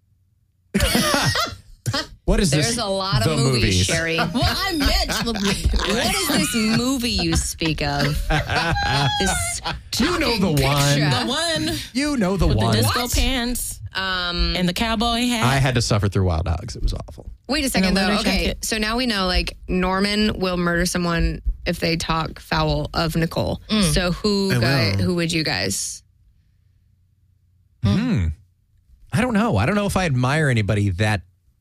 What is there's this? a lot The of movies, movies. Sherry. Well, I meant What is this movie you speak of? This You know the picture. one. the one You know the with one. the disco pants Um, and the cowboy hat. I had to suffer through Wild Hogs. It was awful. wait a second, And a though. leather Okay, jacket. so now we know, like, Norman will murder someone if they talk foul of Nicole. So who I guy, will. who would you guys? Hmm. I don't know. I don't know if I admire anybody that.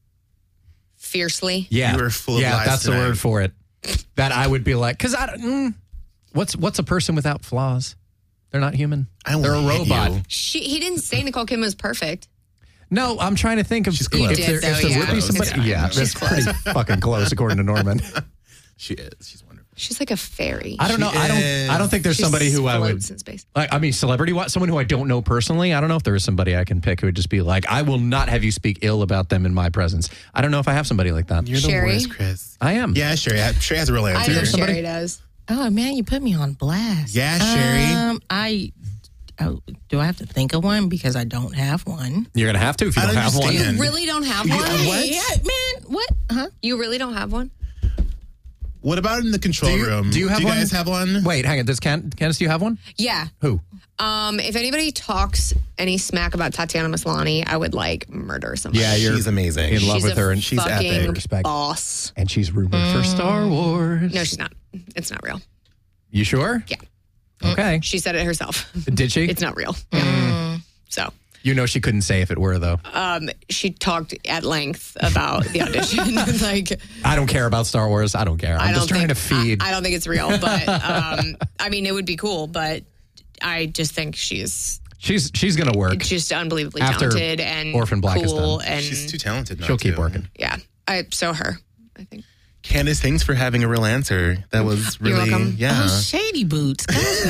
Fiercely? Yeah, You were full of yeah, lies that's tonight. the word for it. That I would be like, because I don't. Mm, what's what's a person without flaws? They're not human. I will They're a hit robot. you. She, he didn't say Nicole Kidman was perfect. No, I'm trying to think of She's if, close. there, You did, if though, there yeah. would be somebody. It's- Yeah, she's that's pretty fucking close, according to Norman. She is. She's wonderful. She's like a fairy. I don't know. She I don't. is. I don't think there's She somebody who I would. floats in space. Like, I mean, celebrity, what? Someone who I don't know personally. I don't know if there is somebody I can pick who would just be like, I will not have you speak ill about them in my presence. I don't know if I have somebody like that. You're the Sherry? worst, Chris. I am. Yeah, Sherry. Sherry has a real I answer. know somebody? Sherry does. oh man, you put me on blast. Yeah, Sherry. Um, I oh, do I have to think of one because I don't have one. You're gonna have to if you I don't have one. understand. You really don't have You- one? what? Yeah, man. What? Huh? You really don't have one? What about in the control Do you- room? do you have Do you one? guys have one? Wait, hang on. Does Can- Candace, do you have one? Yeah. Who? Um, if anybody talks any smack about Tatiana Maslany, I would like murder somebody. Yeah, you're She's amazing. in love she's with a her, and she's fucking epic. Respect. boss. and she's rumored for Star Wars. No, she's not. It's not real. You sure? Yeah. Okay. She said it herself. Did she? It's not real. Yeah. So, You know she couldn't say if it were though. um, she talked at length about the audition. like, I don't care about Star Wars. I don't care. I'm I don't just trying think, to feed. I, I don't think it's real, but um, I mean, it would be cool. But I just think she's she's she's gonna work. just unbelievably After talented and Orphan Black is cool. done. And She's too talented. Not She'll keep to. working. yeah, I so her. I think. Candace, thanks for having a real answer. That was You're really, welcome. yeah. Oh, shady boots.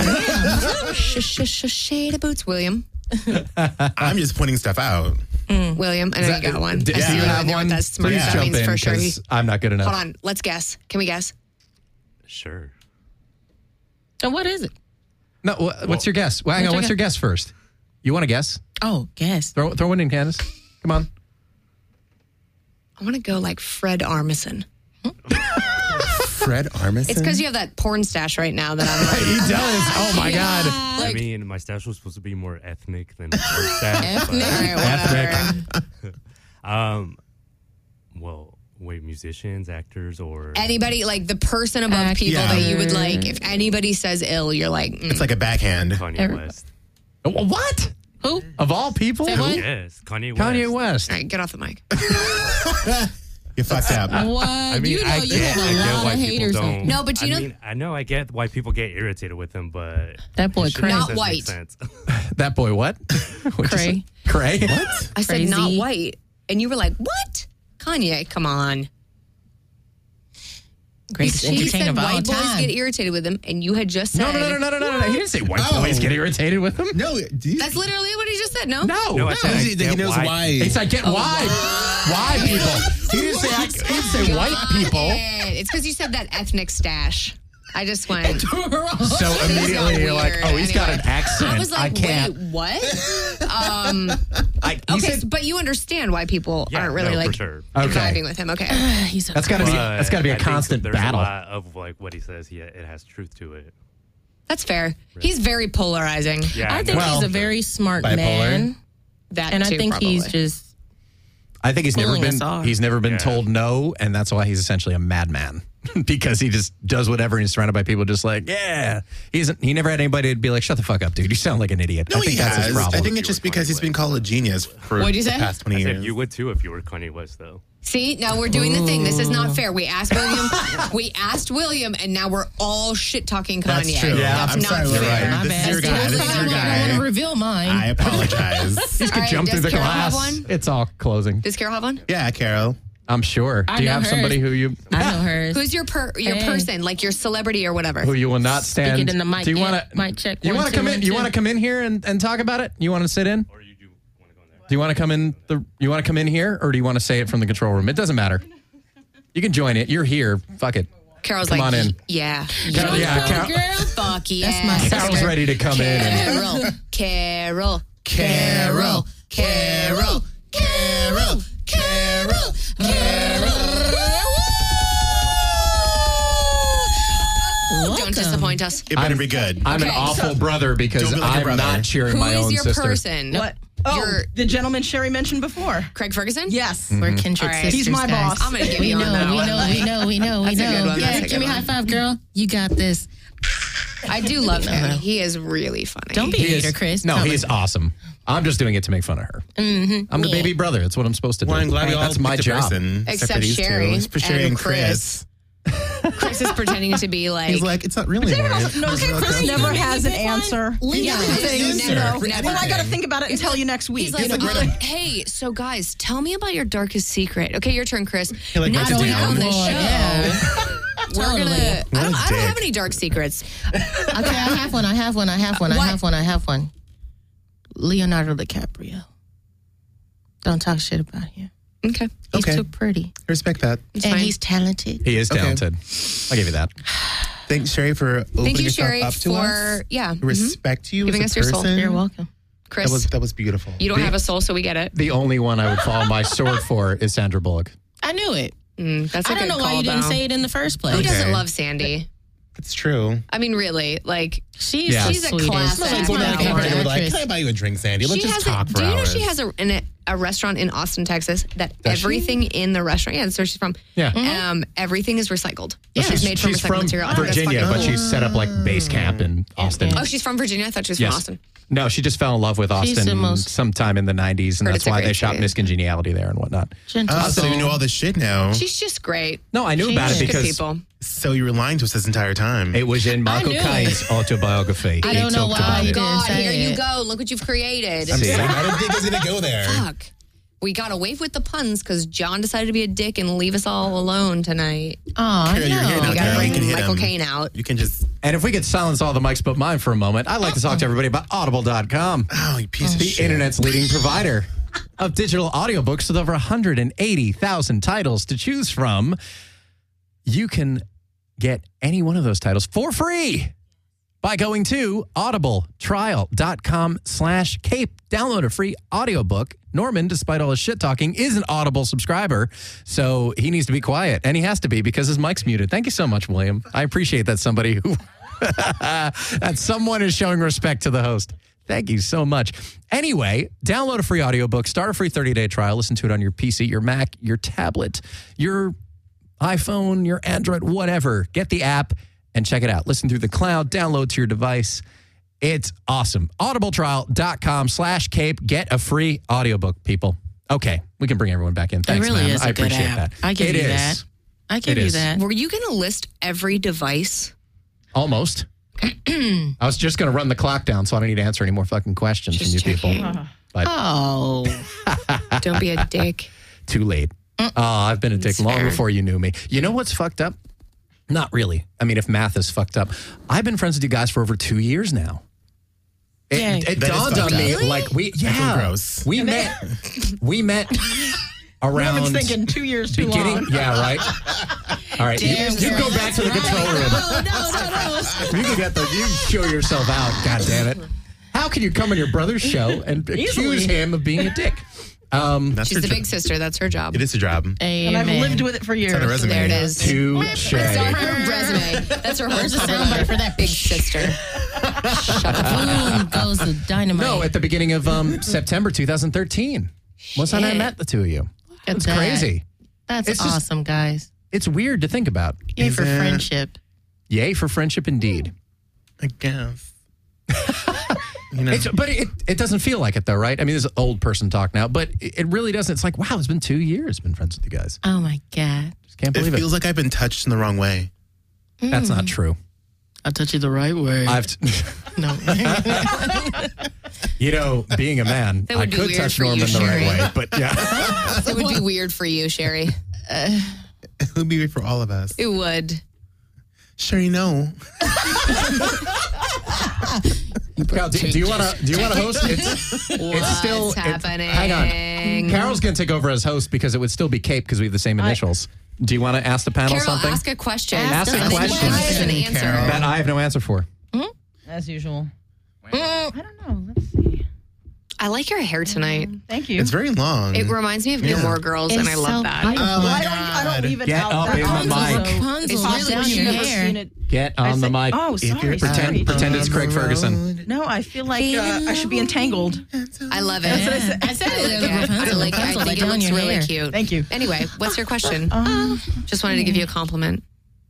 Sh- sh- sh- Shade of boots, William. I'm just pointing stuff out. William, I know you got one. Do I see you you in have there one? with that smart. Please That jump means in for sure. he- because I'm not good enough. Hold on, let's guess. Can we guess? Sure. And what is it? No, wh- what's your guess? Well, hang what's on. your What's your guess first? You want to guess? Oh, guess. Throw throw one in, Candace. Come on. I want to go like Fred Armisen. Fred Armisen? It's because you have that porn stash right now that I'm like, He does. Oh my God. I Like- mean, my stash was supposed to be more ethnic than porn stash. Ethnic? all right, whatever. but, um, well, wait, musicians, actors, or Anybody, like the person above people Yeah. that you would like, if anybody says ill, you're like, mm. It's like a backhand. Kanye Every- West. What? Who? Of all people? Say what? Yes, Kanye West. Kanye West. all right, get off the mic. You fucked up. What? I mean, you know I you get, have I a get lot why of people haters. don't. on- No, but you I know- mean, I know I get why people get irritated with him, but That boy it Cray. Not doesn't make white. sense. That boy, what? What'd you Cray. say? Cray? What? I said Crazy. not white, and you were like, what? Kanye, come on. Greatest He entertainer said of all white boys time. get irritated with him, and you had just said No, no, no, no, no, no, no, no. He didn't say white Oh. boys get irritated with him. No, do you, That's literally what he just said. No, No. No, I no. said I he, he get knows why. why. It's like get why, why people. He didn't say he didn't say white people. It. It's because you said that ethnic stash. I just went. So This immediately got you're like, weird. oh, he's got an Anyway. accent. I was like, can't. wait, what? um, I, he okay, said, so- but you understand why people Yeah, aren't really no, like for sure. Okay. vibing with him. Okay. He's a that's got to be But that's got to be a I think constant there's battle. A lot of like what he says, he it has truth to it. That's fair. He's very polarizing. Yeah, I think Well, he's a very smart bipolar. man, That and I too, think he's probably. just I think he's never pulling been us off. he's never been Yeah. told no, and that's why he's essentially a madman because he just does whatever and he's surrounded by people just like yeah. He isn't. He never had anybody to be like, shut the fuck up, dude. You sound like an idiot. No, I think he that's has. his problem. I think it's just because he's been called a genius for What'd you the say? past twenty I years. said you would too if you were Kanye West, though. See, now we're doing the thing. This is not fair. We asked William. we asked William, and now we're all shit talking Kanye. That's true. Yeah, That's I'm not sorry, fair. Lorraine. my This bad. is your guy. This is your I don't want guy. to reveal mine. I apologize. He's could All right, jump through the does Carol have glass. one? It's all closing. Does Carol have one? Yeah, Carol. I'm sure. I Do you know have somebody hers. who you I know hers. Who's your per, your Hey. person, like your celebrity or whatever? who you will not stand? Speak it in the mic. Do you Yeah, want to mic check, You one, want to two, come in? one, You two. want to come in here and, and talk about it? You want to sit in? Or you do want to go in there? Do you want to come in the? You want to come in here, or do you want to say it from the control room? It doesn't matter. You can join it. You're here. Fuck it. Carol's Come like, on in. yeah, Carol, yeah, Carol, girl. fuck yeah. That's my sister. Carol's ready to come in. And, Carol, Carol, Carol, Carol, Carol, Carol, Carol. Don't disappoint us. It better be good. I'm an Okay, awful brother because Don't be like a I'm brother. not cheering Who my is own your sister. person? What? Oh, You're- the gentleman Sherry mentioned before. Craig Ferguson? Yes. We're kindred All right. sisters. He's my guys. boss. I'm gonna give we you know, on that we one. know, we know, we know, we That's a know. good one. Yeah, That's a give good me a one. high five, girl. You got this. I do love him. He is really funny. Don't be a He is- hater, Chris. No, Tell he's him. awesome. I'm just doing it to make fun of her. Mm-hmm. I'm the Yeah. baby brother. That's what I'm supposed to do. Well, I'm glad we all That's my picked a job. person, Except for these Sherry two. For Sherry and and Chris. Chris is pretending to be like. He's like, it's not really right. No, It's really Chris good. never Make has me an pick one? answer. Yeah, Answer never, for never. Well, I got to anything. think about it and tell you next week. He's like, like, um, right. hey, so guys, tell me about your darkest secret. Okay, your turn, Chris. He, like, Next writes it week down. on the Boy, show, yeah. we're Totally. gonna. I don't, What a I don't have dick. any dark secrets. Okay, I have one. I have one. I have one. I What? have one. I have one. Leonardo DiCaprio. Don't talk shit about him. Okay, He's Okay. too pretty, Respect that. it's and fine. he's talented. He is Okay. talented. I'll give you that. Thanks, Sherry, for opening Thank you, yourself Sherry, up to for us. yeah, mhm. Respect you Giving as us a your soul. person. You're welcome. Chris. That was that was beautiful. you don't have a soul, so we get it. The only one I would fall on my sword for is Sandra Bullock. I knew it. Mm, that's a I don't good know why call, you didn't though. say it in the first Who place. doesn't Okay. love Sandy? It's true. I mean, really, like She's Yeah. the She's a sweetest. class act. People my that came favorite over, they were like, actress. "Can I buy you a drink, Sandy? Let's she just has. A, talk for do you know hours." she has a an, a restaurant in Austin, Texas? That Does she? everything in the restaurant, yeah, that's where she's from. Yeah. Um, everything is recycled. Yeah. she's made from she's recycled from material. I think that's Virginia, fucking but cool. she's set up like base camp in Austin. Oh, she's from Virginia. I thought she was Yes. from Austin. No, she just fell in love with She's Austin the most- sometime in the nineties, and Heard that's it's a why great they shot city. Miss Congeniality there and whatnot. Gentle Oh, so soul. you know all this shit now. She's just great. No, I knew about it is. Good because people. So you were lying to us this entire time. it was in Michael knew it. Kaine's autobiography. I He don't know talked why about you it. didn't God, say here you it. go. Look what you've created. I'm See? saying, I didn't think it was gonna go there. Fuck. We got away with the puns because John decided to be a dick and leave us all alone tonight. Aw, Carol, you're here no. now, We got Carol. to You can bring hit Michael him. Caine out. You can just. And if we could silence all the mics but mine for a moment, I'd like to talk to everybody about audible dot com, Oh, you piece of the shit. internet's leading provider of digital audiobooks with over one hundred eighty thousand titles to choose from. You can get any one of those titles for free by going to audibletrial.com slash cape. Download a free audiobook. Norman, despite all his shit talking, is an Audible subscriber, so he needs to be quiet, and he has to be because his mic's muted. Thank you so much, William. I appreciate that somebody who that someone is showing respect to the host. Thank you so much. Anyway, download a free audiobook, start a free thirty-day trial, listen to it on your P C, your Mac, your tablet, your iPhone, your Android, whatever. Get the app and check it out. Listen through the cloud, download to your device. It's awesome. Audibletrial.com slash cape. Get a free audiobook, people. Okay, we can bring everyone back in. Thanks, it really man. is a I good appreciate app. that. I give It you is. that. I give It you is. that. Were you going to list every device? Almost. I was just going to run the clock down, so I don't need to answer any more fucking questions Just from you checking. people. But Oh. Don't be a dick. too late. Oh, I've been a dick That's long fair. before you knew me. You know what's fucked up? Not really. I mean, if math is fucked up, I've been friends with you guys for over two years now. It, Yay. it That is dawned on fucked me, up. like we, feel yeah, gross. we met, we met around Norman's thinking two years too beginning. long. Yeah, right. All right, you, Damn, you go Gary. back to the control room. No, no, no, no. You can get the, you show yourself out. God damn it! How can you come on your brother's show and Easily. accuse him of being a dick? Um, That's She's her the jo- big sister. That's her job. It is a job. And I've Amen. lived with it for years. on a resume. There it is. touche. It's on her resume. That's her whole Where's the cover soundbite letter. for that? Big sister. Shut the fuck up. Boom goes the dynamite. No, at the beginning of um, September two thousand thirteen. Was when I Shit. met the two of you. at It's that. crazy. That's It's just- awesome, guys. It's weird to think about. Yay Is for it- friendship. Yay for friendship indeed. I guess. You know, It's, but it, it doesn't feel like it though, right? I mean, this is old person talk now, but it, it really doesn't. It's like, wow, it's been two years been friends with you guys. Oh my God. Just can't it believe it. feels like I've been touched in the wrong way. That's not true. I'll touch you the right way. I've, t- no. you know, being a man, That would I be could weird touch for you, Norman the right Sherry. way, but yeah. It would be weird for you, Sherry. It would be for all of us. It would. Sure, you know. Carol, do, do you want to? Do you want to host? It's, it's still What's it's- happening? hang on. Carol's going to take over as host because it would still be Cape because we have the same initials. Do you want to ask the panel Carol, something ask a question. Ask a And then question. Mike has an answer. Carol. that I have no answer for? As usual. I don't know. Let's see. I like your hair tonight. Thank you. It's very long. It reminds me of Yeah. Gilmore Girls, and It's I love so that. beautiful. Oh Well, my I don't, I God. don't leave it Get out up that in the often, mic. so Rapunzel, it's down possible your you've never hair. seen it. Get I on the said- mic. Oh, If you're sorry. Pretend- sorry. pretend it's Craig on the Ferguson. road. No, I feel like uh, I should be entangled. I love it. That's what I said. I said I it. like it. I Rapunzel, like it. I Rapunzel, think it down looks your really hair. cute. Thank you. Anyway, what's your question? Um, Just wanted to give you a compliment.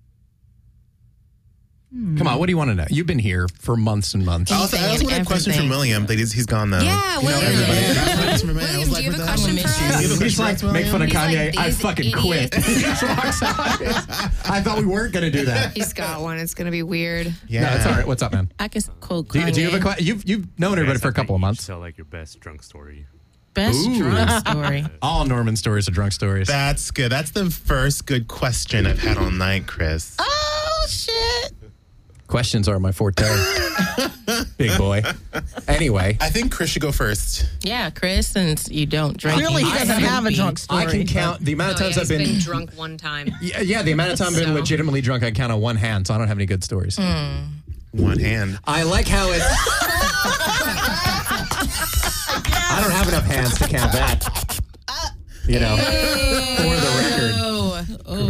Come on, what do you want to know? You've been here for months and months. I also, I also want a question from Everything. William, but he's, he's gone though. Yeah, You know, William. everybody- Yeah. That's what it's from me. I William, was do like, you have a what question the- for us? Do you have a He's question like, for us, make fun of He's Kanye. like, I these fucking quit. idiots. He just walks out. I thought we weren't going to do that. He's got one. It's going to be weird. Yeah. No, it's all right. What's up, man? I can quote Do you, Kanye. do you have a question? You've, you've known everybody Guys, for I a couple of think you months. should Tell like your best drunk story. Best Ooh. drunk story. All Norman stories are drunk stories. That's good. That's the first good question I've had all night, Chris. Oh, shit. Questions are my forte. Big boy. Anyway, I think Chris should go first. Yeah, Chris, since you don't drink. Clearly, he you doesn't should have a be. drunk story. I can count the amount of Oh, times yeah, I've he's been. been drunk one time. Yeah, yeah, the amount of time I've been So- legitimately drunk, I count on one hand, so I don't have any good stories. One hand. I like how it. I don't have enough hands to count that. You know, for the record. Oh, oh.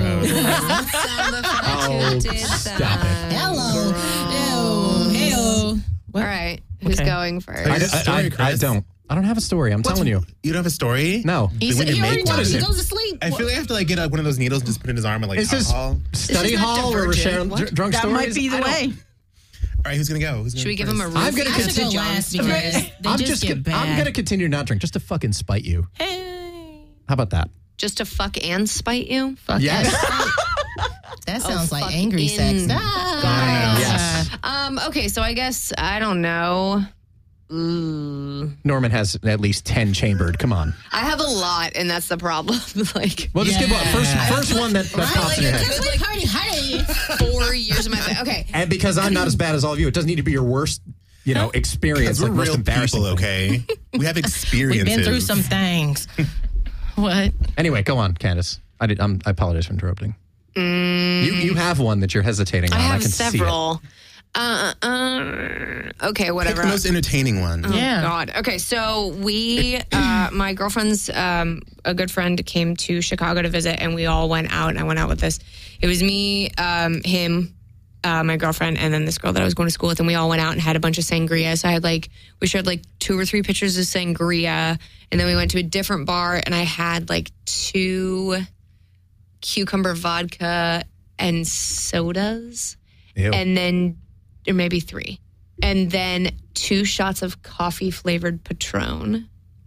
Oh, stop it. Hello. Ew. Ew. All right. Who's Okay. going first? I, Your I- story, I- I Chris. don't. I don't have a story. I'm telling you. You don't have a story? No. He Then we said need he to already make knows. one. He Is it? goes to sleep. I feel like I have to like get uh, one of those needles and just put it in his arm and like Is this alcohol. study not hall where we're Divergent. sharing What? dr- drunk that stories? might be the I don't- way. All right, who's gonna go? Who's gonna Should we go give him a first? roof? I'm gonna I should continue. go last because they I'm just, just. get gonna, bad. I'm gonna continue to not drink just to fucking spite you. Hey. How about that? Just to fuck and spite you? Fuck Yes. that. That sounds like fuck angry in. sex. Ah. Yes. Um, okay, so I guess, I don't know. Ooh. Norman has at least ten chambered. Come on. I have a lot, and that's the problem. like, Well, just give one. First, Yeah. first one that, that pops in your head. Good, like, Hardy, hardy. four years of my life. Okay. And because I'm not as bad as all of you, it doesn't need to be your worst, you know, experience. Because we're like most real embarrassing people, thing. okay? We have We've experiences. been through some things. What? Anyway, go on, Candace. I did. I'm, I apologize for interrupting. You you have one that you're hesitating on. I have can several. Uh, uh, okay, Pick whatever. the most entertaining one. Oh, Yeah. God. Okay, so we, uh, my girlfriend's, um, a good friend came to Chicago to visit, and we all went out, and I went out with this. It was me, um, him, uh, my girlfriend, and then this girl that I was going to school with, and we all went out and had a bunch of sangria. So I had like, we shared like two or three pitchers of sangria, and then we went to a different bar, and I had like two cucumber vodka and sodas, Ew. and then, or maybe three. And then two shots of coffee flavored Patron.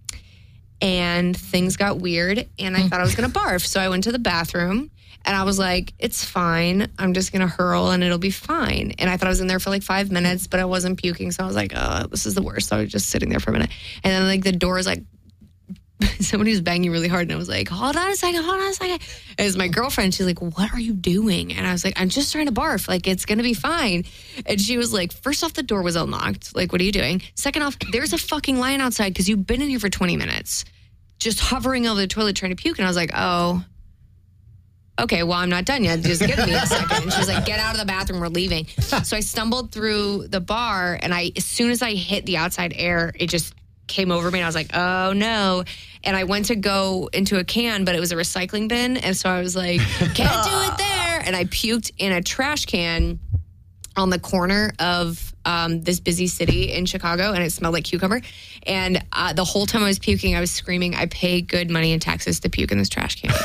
And things got weird, and I thought I was going to barf. So I went to the bathroom, and I was like, it's fine. I'm just going to hurl, and it'll be fine. And I thought I was in there for like five minutes, but I wasn't puking. So I was like, oh, this is the worst. So I was just sitting there for a minute. And then like the door is like, somebody was banging really hard, and I was like, hold on a second, hold on a second. It was my girlfriend. She's like, what are you doing? And I was like, I'm just trying to barf. Like, it's going to be fine. And she was like, first off, the door was unlocked. Like, what are you doing? Second off, there's a fucking line outside because you've been in here for twenty minutes, just hovering over the toilet trying to puke. And I was like, oh, okay, well, I'm not done yet. Just give me a second. And she's like, get out of the bathroom. We're leaving. So I stumbled through the bar, and I, as soon as I hit the outside air, it just came over me, and I was like, oh no. And I went to go into a can, but it was a recycling bin. And so I was like, can't do it there. And I puked in a trash can on the corner of um, this busy city in Chicago, and it smelled like cucumber. And uh, the whole time I was puking, I was screaming, I pay good money in taxes to puke in this trash can.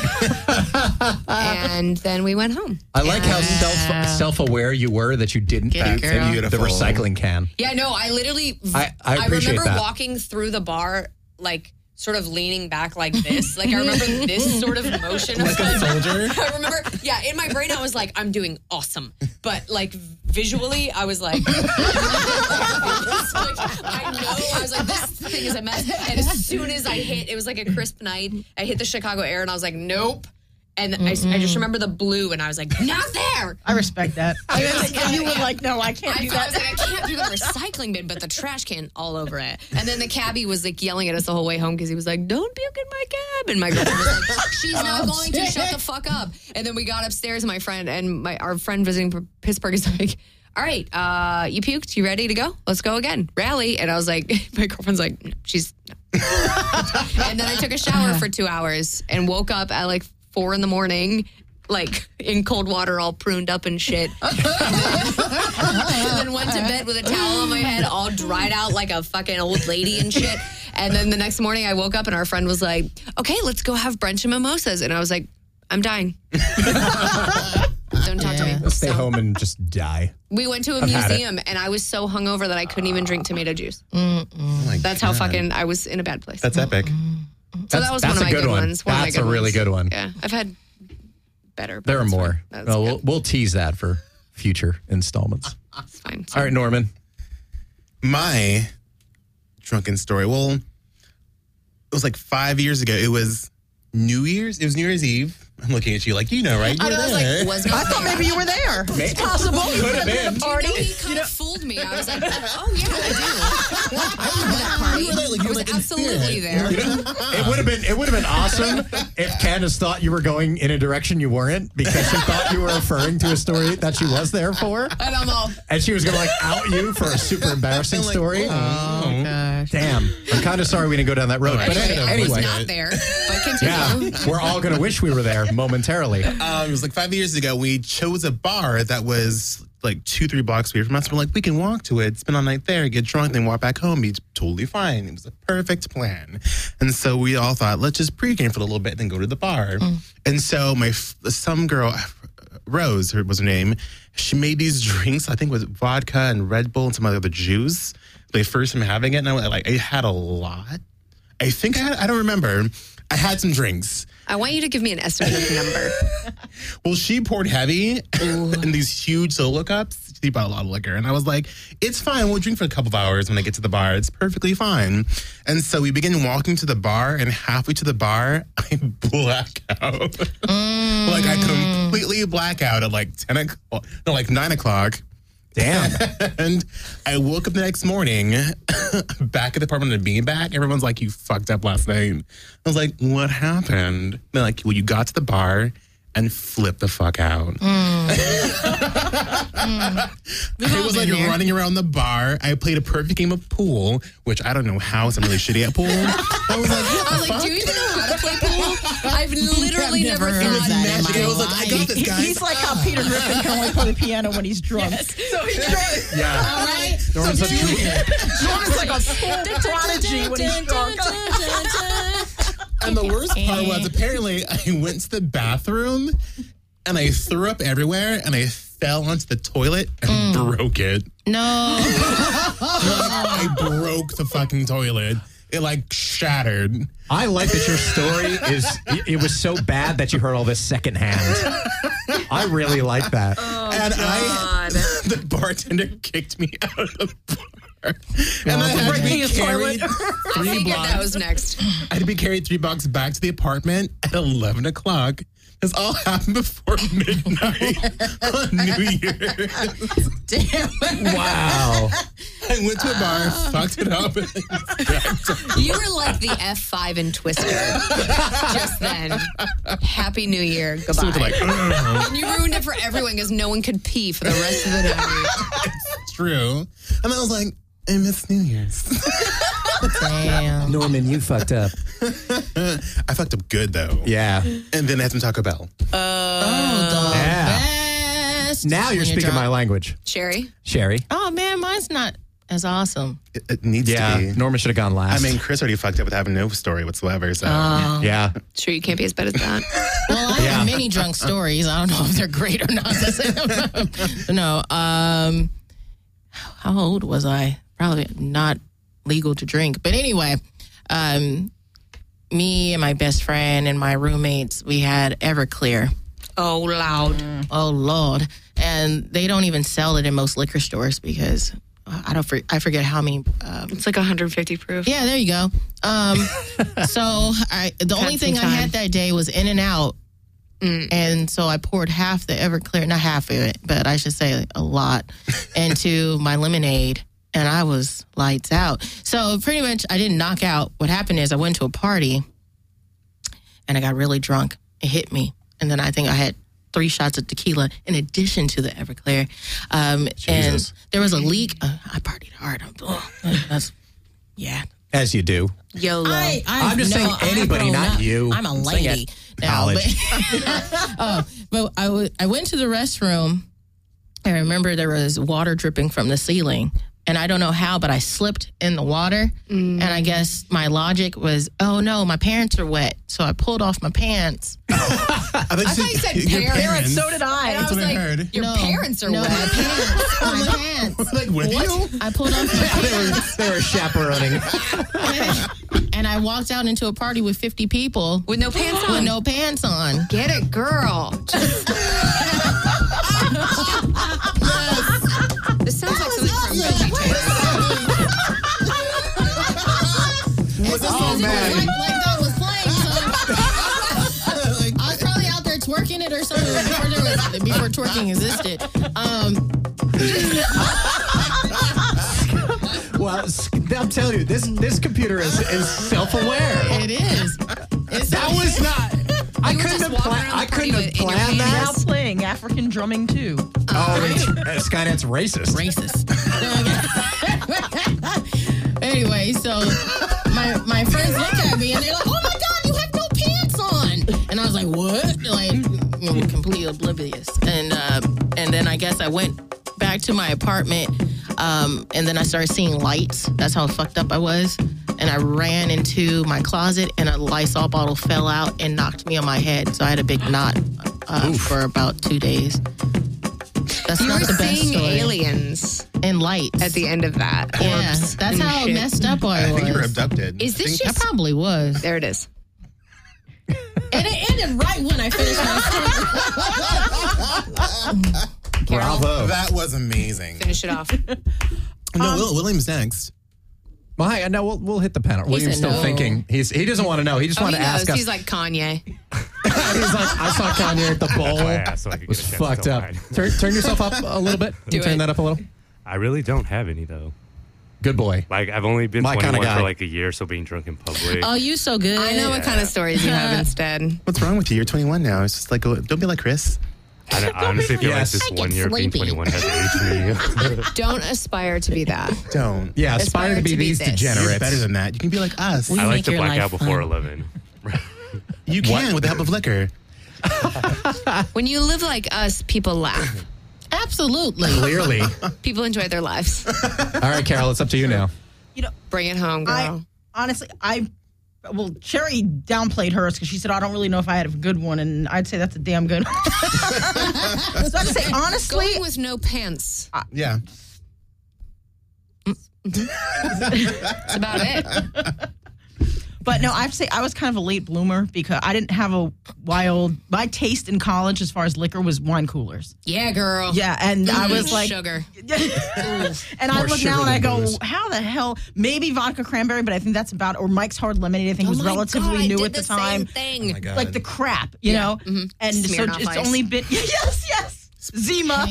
And then we went home. I like how self self aware you were that you didn't Get it, puke girl. the Beautiful. recycling can. Yeah, no, I literally, I- I appreciate remember that. walking through the bar, like, sort of leaning back like this. Like, I remember this sort of motion. Like a soldier? I remember, yeah, in my brain, I was like, I'm doing awesome. But, like, visually, I was like, like, I know, I was like, this thing is a mess. And as soon as I hit, it was like a crisp night, I hit the Chicago air, and I was like, nope. And I, I just remember the blue, and I was like, not there. I respect that. I and you were like, no, I can't I, do thought, I was that. like, I can't do the recycling bin, but the trash can all over it. And then the cabbie was like yelling at us the whole way home because he was like, don't puke in my cab. And my girlfriend was like, she's not going to, shut the fuck up. And then we got upstairs, my friend and my our friend visiting from Pittsburgh is like, all right, uh, you puked, you ready to go? Let's go again. Rally. And I was like, my girlfriend's like, no, she's no. And then I took a shower for two hours and woke up at like four in the morning, like in cold water, all pruned up and shit. And then went to bed with a towel on my head, all dried out like a fucking old lady and shit. And then the next morning I woke up and our friend was like, okay, let's go have brunch and mimosas. And I was like, I'm dying. Don't talk to me. Let's stay So home and just die. we went to a I've had it. museum, and I was so hungover that I couldn't even drink tomato juice. Oh my That's how God. fucking I was in a bad place. That's epic. So that was one that's of my a good, good one. ones. One of my That's good a really ones. good one. Yeah, I've had better. but There are that's more. fine. That's Well, good. we'll, we'll tease that for future installments. It's fine. All right, Norman. My drunken story. Well, it was like five years ago. It was New Year's. It was New Year's Eve. I'm looking at you like, you know, right? You I were was there. like, was I not thought there. maybe you were there. It's possible. Could have been. You know, he kind of fooled me. I was like, oh yeah, I do. I remember that party. You were there, like, you I were, was like, in absolutely spirit. there. It would have been it would have been awesome if Candace thought you were going in a direction you weren't because she thought you were referring to a story that she was there for, And I'm all, and she was gonna like out you for a super embarrassing Like, story. Oh, gosh. Damn, I'm kind of sorry we didn't go down that road. But anyway, any- I was anyway, not there. But continue. yeah, we're all gonna wish we were there momentarily. Um, it was like five years ago. We chose a bar that was like two, three blocks away from us. We're like, we can walk to it, spend all night there, get drunk, then walk back home. Be totally fine. It was a perfect plan. And so we all thought, let's just pregame for a little bit, then go to the bar. And so my f- some girl, Rose, her was her name. She made these drinks. I think it was vodka and Red Bull and some other juice. The first time having it, and I was like, I had a lot. I think I had, I don't remember. I had some drinks. I want you to give me an estimate of number. Well, she poured heavy in these huge solo cups. She bought a lot of liquor. And I was like, it's fine. We'll drink for a couple of hours when I get to the bar. It's perfectly fine. And so we begin walking to the bar, and halfway to the bar, I black out. Like, I completely black out at like ten o'clock, no, like nine o'clock. Damn. And I woke up the next morning back at the apartment in a beanbag. Everyone's like, you fucked up last night. I was like, what happened? They're like, well, you got to the bar and flipped the fuck out. Mm. I was like been there. running around the bar. I played a perfect game of pool, which I don't know how, so I'm really shitty at pool. I was like, what I was the like, fuck? do you even know how to play pool? I've literally I've never, never heard thought that in Magic. my I was like, I got life. this, guys. He's like how Peter Griffin can only play the piano when he's drunk. So he's drunk. Yeah. All right. Norman's a Norman's like a prodigy when he's drunk. And the worst part was apparently I went to the bathroom and I threw up everywhere and I fell onto the toilet and broke it. No. I broke the fucking toilet. It like shattered. I like that your story is, it was so bad that you heard all this secondhand. I really like that. and I, the bartender kicked me out of the bar. And I had to breaking be his carried toilet. I three figured blocks. that was next. I had to be carried three blocks back to the apartment at eleven o'clock. This all happened before midnight on New Year's. Damn. Wow. I went to a bar, fucked it up, and then back to You were like the F five in Twister. Just then. Happy New Year. Goodbye. So like, "Ugh." and you ruined it for everyone because no one could pee for the rest of the night. It's true. And I was like, I miss New Year's. Damn. Norman, you fucked up. I fucked up good, though. Yeah. And then I had some Taco Bell. Oh, the Yeah. best. Now you're When speaking my drunk. language. Sherry? Sherry. Oh, man, mine's not as awesome. It, it needs Yeah. to be. Norman should have gone I last. mean, Chris already fucked up with having no story whatsoever, so. yeah. Sure, you can't be as bad as that. Well, I Yeah. have many drunk stories. I don't know if they're great or not. no. Um, how old was I? Probably not legal to drink. But anyway, um, me and my best friend and my roommates, we had Everclear. Oh, loud. Oh, Lord. And they don't even sell it in most liquor stores because uh, I don't. For, I forget how many. Um, It's like one hundred fifty proof. yeah, there you go. Um, so I, the only some thing I time. had that day was In and Out. And so I poured half the Everclear, not half of it, but I should say a lot, into my lemonade. And I was lights out. So pretty much I didn't knock out. What happened is I went to a party and I got really drunk. It hit me. And then I think I had three shots of tequila in addition to the Everclear. Um, Jesus. and there was a leak. Uh, I partied hard. I'm, oh, that's, yeah. As you do. YOLO. I, I'm just saying I've anybody, grown not up. you. I'm a I'm saying lady at now. college. But, oh, but I, w- I went to the restroom. I remember there was water dripping from the ceiling. And I don't know how, but I slipped in the water. And I guess my logic was, oh no, my pants are wet. So I pulled off my pants. I thought I thought you said your parents. So did I. And I That's was what I like, heard. your No, parents are no, wet. my pants. My pants. Like, with you? I pulled off my They were, pants. they were chaperoning. And I walked out into a party with fifty people With no pants on. with no pants on. Get it, girl. This sounds like something from VeggieTales. Oh, man. Like, like that was playing. So I was probably out there twerking it or something before, there was, before twerking existed. Um, Well, s- I'm telling you, this this computer is, is self-aware. it is. It's That was not. I You were couldn't just have walking planned. around I the party couldn't have with- in your planned Now that. playing African drumming too. Oh, it's, uh, Skynet's racist. racist. Anyway, so my my friends look at me and they're like, "Oh my god, you have no pants on!" And I was like, "What?" Like, you know, completely oblivious. And uh, and then I guess I went back to my apartment, um, and then I started seeing lights. That's how fucked up I was. And I ran into my closet, and a Lysol bottle fell out and knocked me on my head. So I had a big knot uh, for about two days. That's You not were the best seeing story. aliens And lights. at the end of that. Yeah, Orbs that's and how shit. messed up I, I was. think you were abducted. Is I this think I just- probably was. There it is. And it ended right when I finished my story. Bravo. that was amazing. Finish it off. No, Will, William's next. Well, hi. No, we'll we'll hit the panel. William's said still no. thinking. He's he doesn't want to know. He just Oh, wanted he to knows. ask us. He's like Kanye. He's like, I saw Kanye at the bowl. Oh, yeah, so I could get was a chance to fucked tell up. mine. Turn turn yourself up a little bit. Can you Do turn it. that up a little. I really don't have any though. Good boy. Like, I've only been My kinda twenty-one guy. for like a year, so being drunk in public. Oh, you so good. I know what kind of stories you have instead. What's wrong with you? You're twenty-one now. It's just like, oh, don't be like Chris. I, I honestly feel Yes. like this I one get year being sleepy. twenty-one has aged me. Don't aspire to be that. Don't. Yeah, aspire, Aspire to be to be these this. You're degenerates. better than that. You can be like us. We I like make to your black life out before fun. eleven. You can with the help of liquor. When you live like us, people laugh. Absolutely. Clearly. People enjoy their lives. All right, Carol, it's up to you now. You know, Bring it home, girl. I honestly, I well, Sherry downplayed hers because she said, I don't really know if I had a good one, and I'd say that's a damn good one. So I'd say, honestly, Going with no pants. Yeah. That's about it. but no, I have to say I was kind of a late bloomer because I didn't have a wild, my taste in college as far as liquor was wine coolers. Yeah, girl. Yeah, and I was like, sugar. and I More look sugar now and I than go, booze. how the hell? Maybe vodka cranberry, but I think that's about, or Mike's Hard Lemonade, I think Oh was my relatively God, I new did at the, the same time. thing. Oh my God. Like the crap, you Yeah, know? mhm. And Smirnoff so it's Ice. only been, yes, yes. Zima.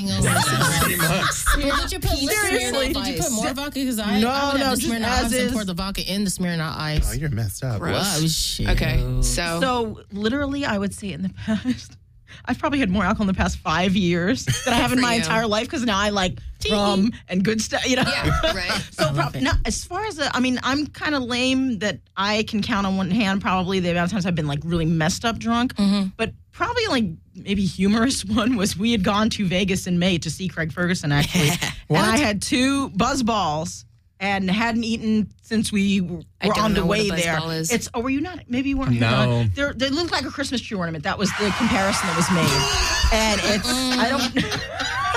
Smear- Did you put Seriously. Did you put more vodka? Because I, No, I would no, have the just Smirnoff as Ice is. and pour the vodka in the Smirnoff Ice. Oh, you're messed up. Wow, shit. Okay, so, So literally, I would say in the past, I've probably had more alcohol in the past five years than I have in For my you. entire life because now I like rum and good stuff, you know? yeah, right. So prob- now, as far as the, I mean, I'm kind of lame that I can count on one hand probably the amount of times I've been like really messed up drunk. But probably like maybe humorous one was we had gone to Vegas in May to see Craig Ferguson actually, and I had two buzz balls and hadn't eaten since we were I don't on the know what a way buzz there. ball is. It's oh, were you not? Maybe you weren't. here, No. huh? They're, they look like a Christmas tree ornament. That was the comparison that was made, and it's I don't.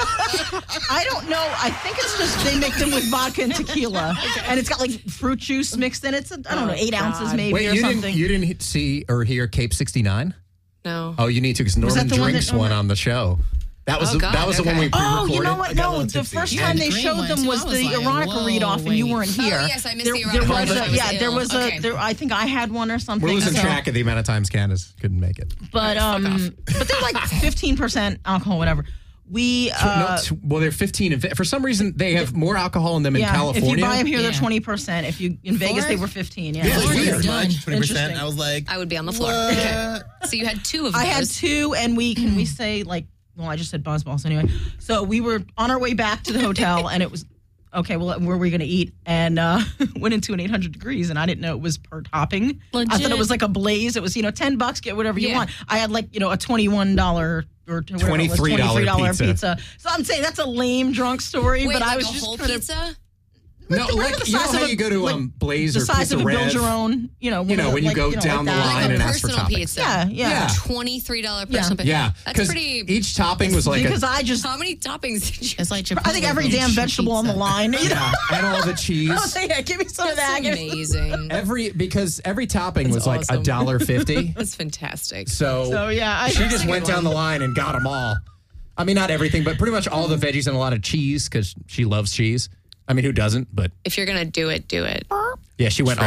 I don't know. I think it's just they make them with vodka and tequila, and it's got like fruit juice mixed in. It's a, I don't know, eight ounces maybe Wait, or you something. didn't, you didn't see or hear Cape sixty-nine? No. Oh, you need to because Was Norman that the one that drinks one Norman- on the show. That was Oh, the, God, that was the one okay. we pre-recorded. Oh, you know what? I got a No, little the tipsy. first Yeah, time the they green showed one, them too. was I was the like, erotica whoa, read off, and you wait. weren't Oh, here. yes, I missed there, the there erotica was one. a, I was yeah, there ill. was Okay. a. There, I think I had one or something. We're losing so- track of the amount of times Candace couldn't make it. But um, but they're like fifteen percent alcohol, whatever. We uh, no, t- well, they're fifteen. in Ve- For some reason, they have more alcohol in them in yeah, California. if you buy them here, they're Yeah. twenty percent. If you in Vegas, they Four? were fifteen. Yeah, Yeah, Florida's weird. done. Much, twenty percent. Interesting. I was like, I would be on the floor. what? Okay. So you had two of I those. had two, and we can we say like, well, I just said buzz balls anyway. So we were on our way back to the hotel, and it was okay. Well, where were we going to eat? And uh, went into an eight hundred degrees, and I didn't know it was per topping. I thought Legit. it was like a blaze. It was you know ten bucks, get whatever you Yeah. want. I had like you know a twenty one dollar. Or twenty-three dollars pizza. pizza. So I'm saying that's a lame drunk story, Wait, but like I was a just whole trying to- pizza? No, the- like the you know size how of a- you go to like, um, Blaze the or size Pizza of a Red. build your own. You know, You know, one of when you like, go know, down like the that. line Like and a ask for personal toppings. pizza. Yeah, yeah. Yeah. twenty-three dollars Yeah. personal pizza. Yeah, That's because pretty. each topping was like Because a, I just How many toppings did you It's like I think every Chipotle damn pizza. vegetable on the line. You know? yeah, and all the I cheese. was saying, yeah, give me some of that. That's Give me- amazing. Every because every topping That's was like a awesome. dollar fifty. That's fantastic. So, So yeah, I she just went down the line and got them all. I mean, not everything, but pretty much all the veggies and a lot of cheese because she loves cheese. I mean, who doesn't? But If you're gonna do it, do it. yeah, she went all.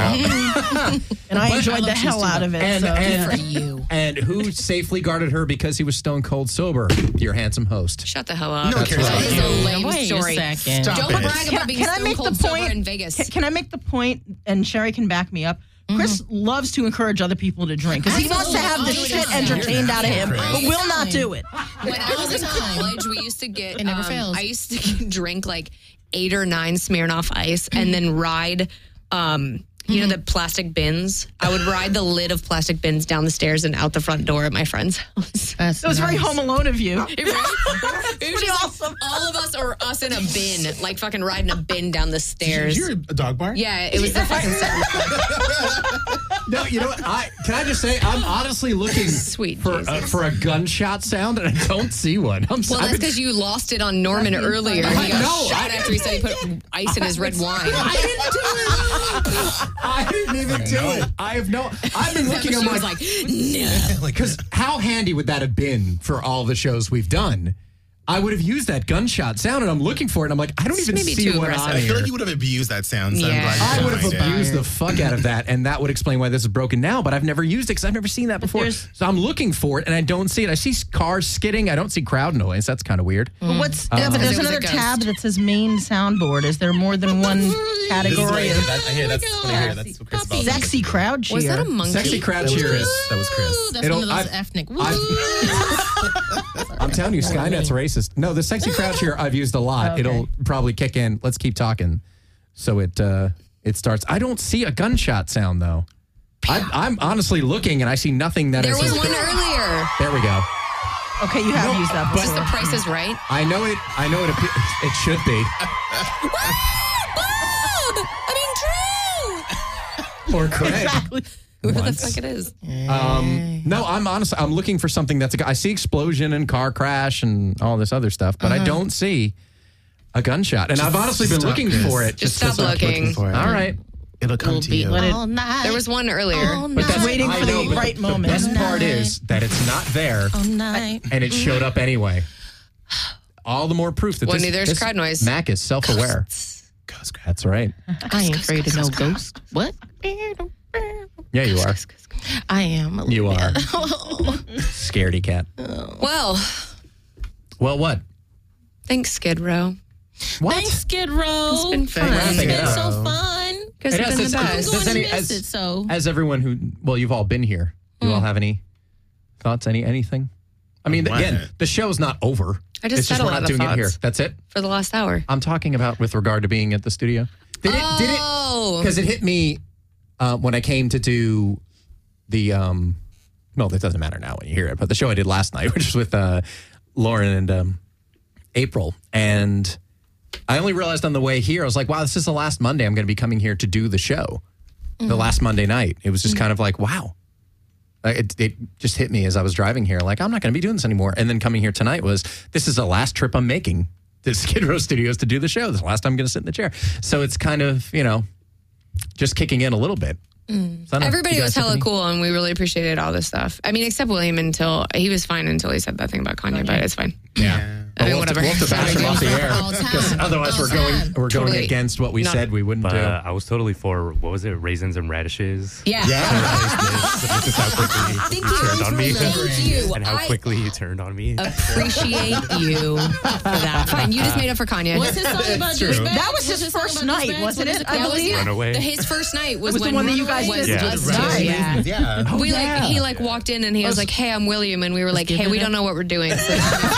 and I enjoyed the love hell cheese out too. of it. And, so, yeah. and, you. and who safely guarded her because he was stone cold sober? Your handsome host. Shut the hell up. No one cares right. about That is you. a lame Wait story. a second. Stop Don't it. brag about Can, being can I stone make cold the sober point? in Vegas. Can, can I make the point? And Sherry can back me up. Chris loves to encourage other people to drink because he wants to have the Absolutely. shit entertained out of him, You're but not. will not do it. When I was in All the time. college, we used to get. It never um, fails. I used to drink like eight or nine Smirnoff Ice, and then ride. Um, you know the plastic bins. I would ride the lid of plastic bins down the stairs and out the front door at my friend's house. That's It was very nice. Home Alone of you. It, was pretty just like awesome. all of us or us in a bin, like fucking riding a bin down the stairs. You're a dog bar? Yeah, it was the fucking seventies. No, you know what? I can I just say I'm honestly looking Sweet for a, Jesus. for a gunshot sound and I don't see one. I'm Well, sorry. that's because you lost it on Norman earlier. He got No, shot I after he said he put ice in his red wine. I didn't do it. I didn't even do it. I have no. I've been looking. She I'm was like, like, no. because how handy would that have been for all the shows we've done? I would have used that gunshot sound, and I'm looking for it. And I'm like, I don't It's even maybe see too what aggressive. on I feel here. like you would have abused that sound. So Yeah. I'm glad you I didn't would have find it. abused the fuck out of that, and that would explain why this is broken now. But I've never used it because I've never seen that before. there's- So I'm looking for it, and I don't see it. I see cars skidding. I don't see crowd noise. That's kind of weird. But what's Uh, yeah, but Because there's it was a another ghost. tab that says main soundboard. Is there more than one This is category what I, of that, I hear that's what I hear. That's what Chris Puppy. about. sexy crowd cheer? Was that a monkey? Sexy crowd That was cheer Chris. is. That was Chris. Ooh, that's It'll- one of those I've- ethnic. Woo. I'm telling you, Skynet's racist. No, the sexy crowd cheer I've used a lot. Okay. It'll probably kick in. Let's keep talking. So it uh, it starts. I don't see a gunshot sound though. I, I'm honestly looking, and I see nothing that There is. was one earlier. There we go. Okay, you have used that but- Just before. the Price is Right. I know it. I know it. appe- It should be. Bob! I mean, Drew! Or Craig. Exactly. Whoever Once. the fuck it is. Um, no, I'm honestly. I'm looking for something that's. A, I see explosion and car crash and all this other stuff, but I don't see a gunshot. And I've honestly been stop looking this. for it. Just to stop looking. Looking for it. All right. It'll come We'll to be you. all night. There was one earlier. all But that's night, waiting I for the know, but right moment. The best part Night. is that it's not there, all night. and it showed up anyway. All the more proof that Well, this, neither is this crowd noise. Mac is self-aware. Ghost crowd. That's right. I ain't afraid of no ghost. What? Yeah, you are. I am. a You little are. bit. Scaredy cat. Well, Well, what? thanks, Skid Row. What? Thanks, Skid Row. It's been fun. It's Wrapping it been up. so fun. Because It it's has- been the it's- I'm best. Does going any- to miss as- it, so. As everyone who, well, you've all been here. You all have any thoughts? Any anything? I mean, What? again, the show's not over. I just it's said just a we're lot not of doing it here. thoughts. That's it. For the last hour. I'm talking about with regard to being at the studio. Did it? Did it? Oh. Because it hit me uh, when I came to do the. Um, well, it doesn't matter now when you hear it, but the show I did last night, which was with uh, Lauren and um, April, and I only realized on the way here, I was like, "Wow, this is the last Monday I'm going to be coming here to do the show." The last Monday night, it was just kind of like, "Wow." Like, It, it just hit me as I was driving here, like, I'm not going to be doing this anymore. And then coming here tonight was, this is the last trip I'm making to Skid Row Studios to do the show. This is the last time I'm going to sit in the chair. So it's kind of, you know, just kicking in a little bit. So I don't know. Everybody You was guys have hella any- cool, and we really appreciated all this stuff. I mean, except William until he was fine until he said that thing about Kanye, but it's fine. Yeah. I mean, we'll whatever. Have to, we'll have to bash him off the air All because time. otherwise All we're going time. we're going Totally. against what we Not- said we wouldn't But do. uh, I was totally for, what was it, raisins and radishes? Yeah. This is how quickly Thank you turned you. on me. Thank you. And how I quickly you turned on me. appreciate you for that. Fine. You just made up for Kanye. What's his song about douchebags? That was his What's song first about night, douchebags? wasn't What is it? called? I believe. Runaway. The- his first night was, was the when one that you guys was did. Yeah. us Right. two. Yeah. Yeah. We yeah. like he like walked in and he was like, "Hey, I'm William," and we were like, give "Hey, it we up. don't know what we're doing." So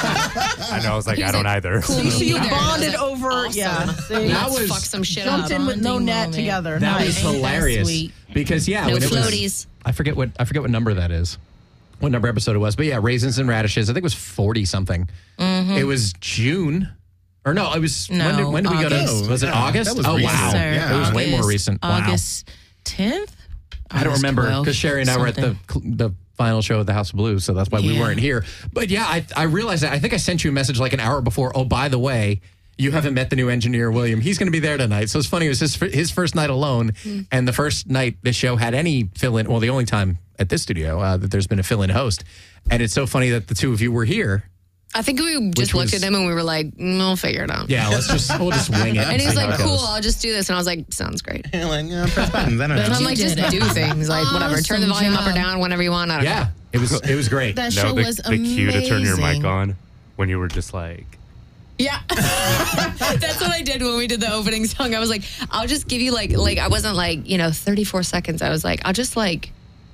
I know, I was like, He I was don't like, either. cool. So you Either. bonded I was like, over, awesome. yeah. See, That Let's was- fuck some shit jumped up. in with no Bonding net moment. together. That Nice. was Ain't that hilarious sweet? because yeah, No when it was floaties. I forget what I forget what number that is. What number episode it was, but yeah, raisins and radishes. I think it was forty something. It was June, or no, it was when did No, when did we go August. to? Was it Yeah, August? that was oh recent. wow, Sir, Yeah. it was way more August- recent. Wow. August tenth? I don't remember because Sherry and I were at the the final show of the House of Blues, so that's why we Yeah. weren't here. But yeah, I I realized that. I think I sent you a message like an hour before. Oh, by the way, you haven't met the new engineer, William. He's going to be there tonight. So it's funny. It was his his first night alone, and the first night the show had any fill in. Well, the only time at this studio uh, that there's been a fill in host, and it's so funny that the two of you were here. I think we just Which looked was- at him and we were like, mm, "We'll figure it out." Yeah, let's just we'll just wing it. And he was see how like, it "Cool, goes. I'll just do this." And I was like, "Sounds great." You're like, uh, press buttons. I don't And know. I'm like, "Just did it. do things, like whatever. Turn the Awesome volume up or job. down whenever you want." I don't know. Yeah, it was it was great. That No, show the, was the cue to turn your mic amazing. on when you were just like, Yeah. That's what I did when we did the opening song. I was like, I'll just give you like, like I wasn't like, you know, thirty-four seconds. I was like, I'll just like.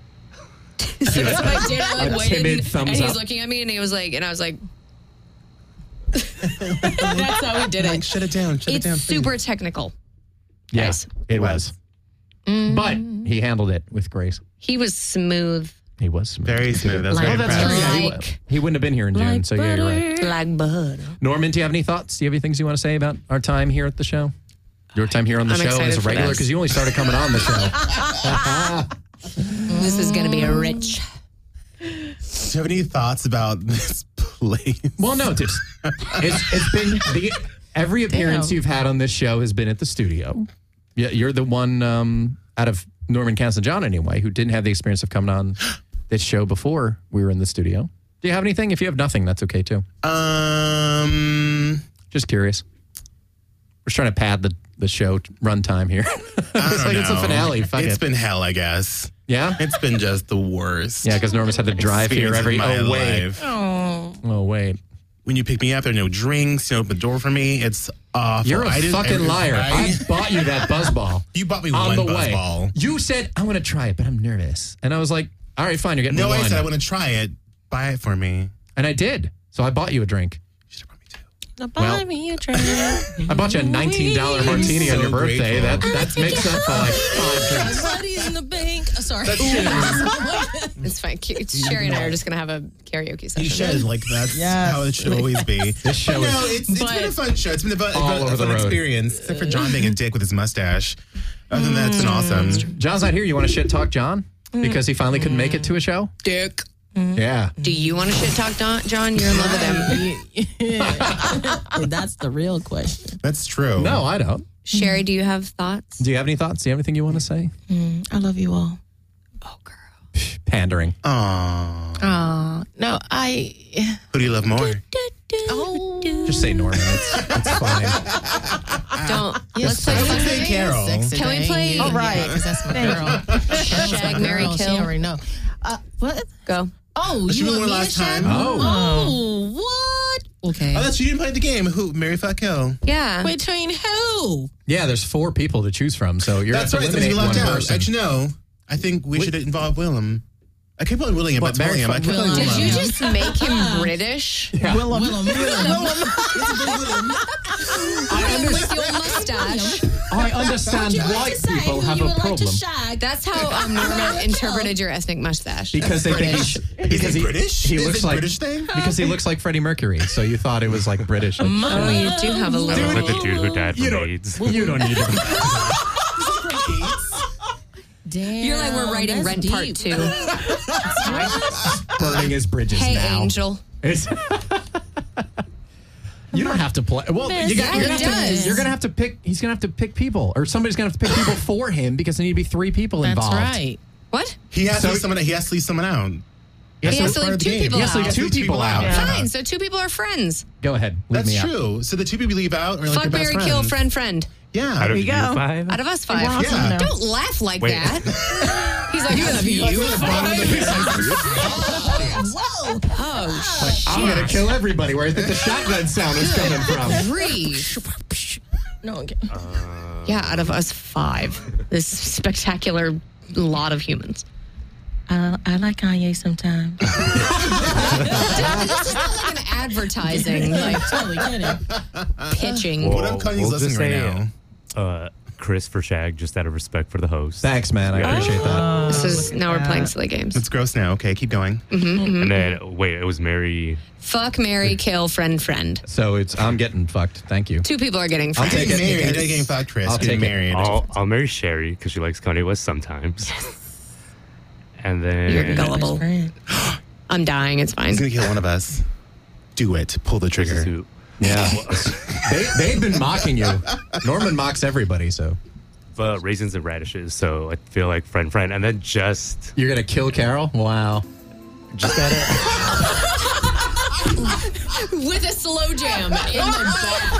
So that's what I did. I like A waited, timid and thumbs he's up. looking at me, and he was like, and I was like, that's how we did Like, it. shut it down. Shut It's it down. super technical. Yeah, Guys. it was. But he handled it with grace. He was smooth, He was smooth. Very smooth. That's Like- very Oh, that's true. impressive. Yeah, he, Like- he wouldn't have been here in June, Like so yeah, you're right. like butter. Norman, do you have any thoughts? Do you have any things you want to say about our time here at the show? Your time here on the I'm show excited as a for regular, this. because you only started coming on the show. This is gonna be a rich. Do you have any thoughts about this place? Well, no, it's, it's, it's been the every appearance Damn. you've had on this show has been at the studio. Yeah, you're the one um, out of Norman, Cass, and John anyway, who didn't have the experience of coming on this show before we were in the studio. Do you have anything? If you have nothing, that's okay too. Um, Just curious. We're just trying to pad the, the show run time here. It's I like don't it's a know. finale. Fuck It's it. been hell, I guess. Yeah? It's been just the worst. Yeah, because Norma's had to drive here experience every. of my Oh, wait. life. Oh, Oh, wait. When you pick me up, there are no drinks. You open the door for me. It's awful. You're a I didn't- fucking liar. I I- bought you that buzzball. You bought me on one the buzz way. ball. You said, I want to try it, but I'm nervous. And I was like, all right, fine, you're getting No, me I one. said I want to try it. Buy it for me. And I did. So I bought you a drink. You should have brought me two. now buy Well- me a drink. I bought you a nineteen dollars martini so on your birthday. That grateful. that makes up for like five drinks. Money's in the bank. Oh, sorry. It's fine. Cute. Sherry and I are just gonna have a karaoke session. You should. Like, that's Yes. how it should always be. This show no, is it's, it's been a fun show. It's been a fun, all a over the fun road. experience. Except for John being a dick with his mustache. Other than that, it's been awesome. John's not here. You want to shit talk John? Because he finally couldn't make it to a show? Dick. Yeah. Do you want to shit talk Don- John? You're in love with him. That's the real question. That's true. No, I don't. Sherry, do you have thoughts? Do you have any thoughts? Do you have anything you want to say? I love you all. Oh, girl. Pandering. Aww. Oh, no, I. Who do you love more? Oh, Just say Norman. It's, it's fine. Don't. Let's play I would fun. say Carol. Sexy Can we thing. play- Yeah, All right. because that's my girl. Shag, marry, Girl, kill. She already know. Uh, what? Go. Oh, She you won want me last to shag? time. Oh. Oh, what? Okay. Oh, that's you didn't play the game. Who? Mary Fuck Kill. Yeah. Between who? Yeah, there's four people to choose from, so you're That's going right. to Somebody eliminate left one out. person. Actually, no. I think we Wait. should involve Willem. I keep calling William, What, but Mary William. I Fuck keep calling Willem? Did Willem. you just make him British? Willem. Willem. Willem. I, under- With your mustache. I understand white people have a problem. That's how um, Norma interpreted your ethnic mustache. Because they think he's because Is it he, British? he Is looks it like British thing? because he looks like Freddie Mercury. So you thought it was like British. Like, Oh, you do have a I little. look like the dude who died you from don't. AIDS. You don't need to. Damn. You're like, we're writing that's Rent deep. Part Two. Burning his bridges Hey, now. Angel. It's- you don't have to play. Well, you got, you're, gonna he have to, does. you're gonna have to pick. He's gonna have to pick people, or somebody's gonna have to pick people for him because there need to be three people That's involved. right. What? He has So- to leave someone. He has to leave someone out. He has That's to part leave of the two game. people He has to leave out. two people out. Yeah. Fine. So two people are friends. Go ahead. Leave That's me out. true. So the two people leave out are like Fuck, your best marry, friend. kill, friend, friend. Yeah. Out of you you go. five? Out of us We're five. awesome Yeah. now. Don't laugh like Wait. that. He's like, out of you. Whoa. Oh, shit. I'm gonna kill everybody. Where I think the shotgun sound is coming from. Three. No, okay. Yeah, out of us five. This spectacular lot of humans. Uh, I like Kanye sometimes. This is not like an advertising, like Totally kidding. pitching. What if Kanye's listening right now? Uh, Chris for Shag, just out of respect for the host. Thanks, man. I Yeah. appreciate that. This is now we're playing silly games. It's gross now. Okay, keep going. And then, wait, it was Mary. Fuck, marry, kill, friend, friend. So it's I'm getting fucked. Thank you. Two people are getting I'll friends. take it. Married. because- You're getting fucked, Chris. I'll You're take it. married. I'll, I'll marry Sherry because she likes Kanye West sometimes. And then You're gullible. Friend. I'm dying. It's fine. He's gonna kill one of us. Do it. Pull the This is trigger. who- Yeah. they, they've been mocking you. Norman mocks everybody, so uh, raisins and radishes. So I feel like friend, friend, and then just you're gonna kill Carol? Wow. just gotta. With a slow jam in the back.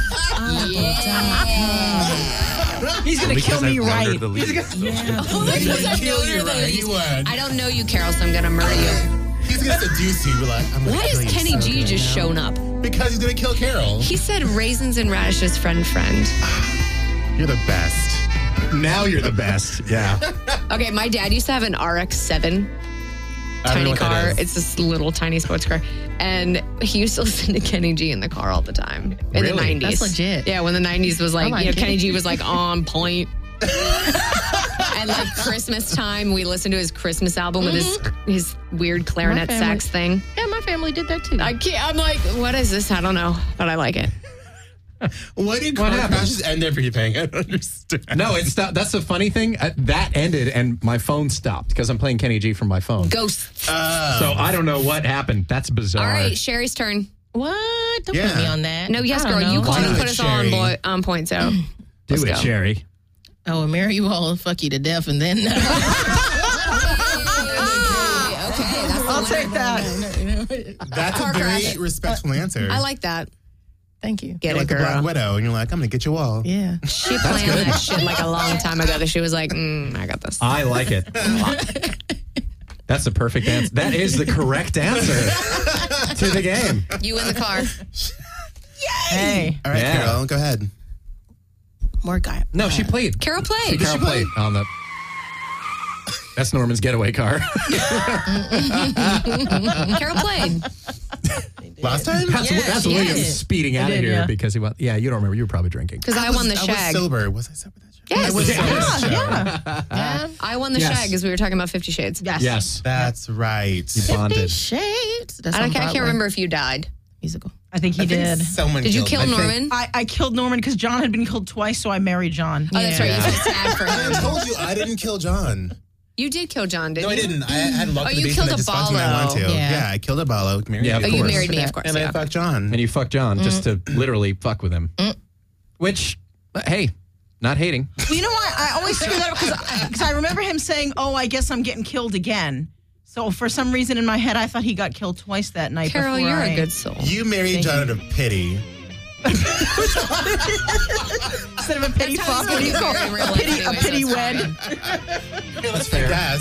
He's gonna kill because me I've right. learned the lead. Oh, because I know you're the right. least. You would. I don't know you, Carol, so I'm gonna murder you. He's gonna seduce you. We're like, I'm gonna Why kill has you Kenny so G good. just shown up? Because he's gonna kill Carol. He said raisins and radishes, friend, friend. You're the best. Now you're the best. Yeah. Okay, my dad used to have an R X seven I don't know tiny what that car. is. It's this little tiny sports car. And he used to listen to Kenny G in the car all the time in Really? the nineties. That's legit. Yeah, when the nineties was like, I like you know, it. Kenny G was like on point. And like Christmas time, we listened to his Christmas album with his his weird clarinet My family- sax thing. Yeah, my family did that too. I can't, I'm like, what is this? I don't know, but I like it. Why did car happened? crashes end everything? I don't understand. No, it's not. That's the funny thing. Uh, that ended and my phone stopped because I'm playing Kenny G from my phone. Ghosts. So I don't know what happened. That's bizarre. All right, Sherry's turn. what? Don't Yeah. put me on that. No, yes, I don't girl, you know. called and Do put it, us all on, Sherry. boy, on point, so. Do let's it, go. Sherry. I will marry you all and fuck you to death and then. Okay, that's I'll take that. That's a Car very crash. respectful answer. I like that. Thank you. Get You're it, like the Black girl. Widow, and you're like, I'm gonna get you all. Yeah. She planned that shit like a long time ago that she was like, mm, I got this. I like it. That's the perfect answer. That is the correct answer to the game. You in the car. Hey. All right, Yeah. Carol, go ahead. More guy. No, she played. Carol played. Carol played on the. That's Norman's getaway car. Carol played. Last time? That's, Yeah, that's she William did. speeding out of did, here yeah. because he went. Yeah, you don't remember. You were probably drinking. Because I, won the I was shag. sober. Was I sober that show? Yes. I was sober Yeah, that show. yeah. Yeah. I won the Yes. shag because we were talking about Fifty Shades. Yes. Yes, That's right. Fifty bonded. Shades. That's I, on don't, I can't Broadway. remember if you died. Musical. I think he I think did. Someone Did you killed kill me. Norman? I, I killed Norman because John had been killed twice, so I married John. Oh, that's right. You felt sad for I him. told you I didn't kill John. You did kill John, didn't No, I you? didn't. I had locked Oh, in the you basement. killed I a just fucked when I wanted to. Ballo. Yeah. Yeah. I killed a Ballo. Married Yeah, you. of Oh, you course. married me, of course. And yeah. I fucked John. And you fucked John just to literally fuck with him. Which, uh, hey, not hating. Well, you know what? I always screw that up because I, I remember him saying, "Oh, I guess I'm getting killed again." So for some reason in my head, I thought he got killed twice that night. Carol, before you're I- a good soul. You married Thank John out of pity. Instead of a pity That's how fuck, it's gonna you be call in real a life pity, a anyway, pity so it's wed. fine. That's fair. Yes.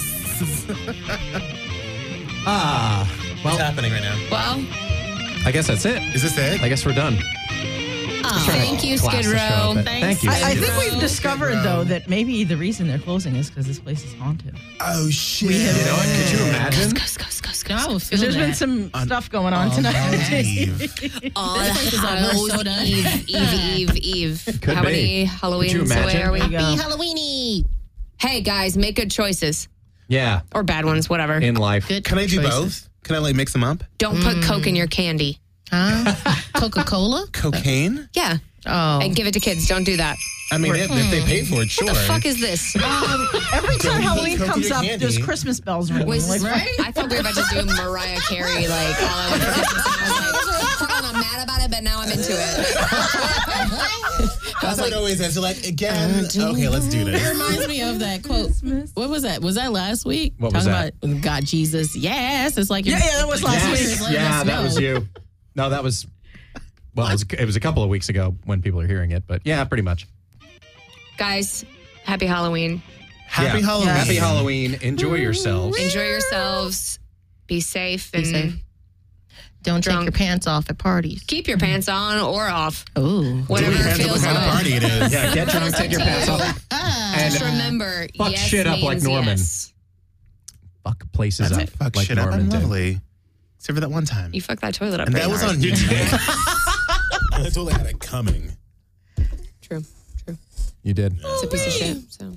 Ah, What's well, happening right now? Well, I guess that's it. Is this it? I guess we're done. thank you, Class Skid the show, Row. but Thanks. Thank you. I, I Skid think Row. we've discovered Row. though that maybe the reason they're closing is because this place is haunted. Oh, shit. You know what? Could you imagine? Gus, Gus, Gus, I Gus. will feel There's been that. some stuff going on tonight. Eve. On place is a Hallows soda. Eve, Eve, Eve, Eve. Could How be. many Could Halloweens you away imagine? are we? There you Happy go. Halloweeny. Hey, guys, make good choices. Yeah, Or bad ones, whatever. in life. Good Can I do choices. both? Can I like mix them up? Don't put Coke in your candy. Huh? Coca-Cola? Cocaine? Yeah. Oh. And give it to kids. Don't do that. I mean, if, if they pay for it, sure. What the fuck is this? Every time Halloween Coke in comes your up, candy. there's Christmas bells ringing. Was Like, right? I thought we were about to do Mariah Carey, like, all I want for Christmas. And I was like, hold on, I'm mad about it, but now I'm into it. That's what it always is. You're like, again, okay, let's do It this. reminds me of that quote. What was that? Was that last week? What was Talking about God, Jesus. Yes. It's like Yeah, yeah, that was last Yes. week. Just letting Yeah, us that know. was you. No, that was. Well, it was, it was a couple of weeks ago when people are hearing it, but yeah, pretty much. Guys, happy Halloween. Happy Yeah. Halloween. Happy Halloween. Enjoy yourselves. Enjoy yourselves. Be safe. And safe. Don't Drunk. take your pants off at parties. keep your pants on or off. Ooh. Whatever Depends on feels what kind of good. party it is. Yeah, get drunk, take your pants off, and Just remember, fuck yes shit up like means Norman. yes. fuck places That's up it. Fuck like shit up. Norman I'm did. lovely. Except for that one time. You fucked that toilet up And pretty that was hard. on YouTube. I totally had it coming. True. True. You did. It's a piece of shit. So.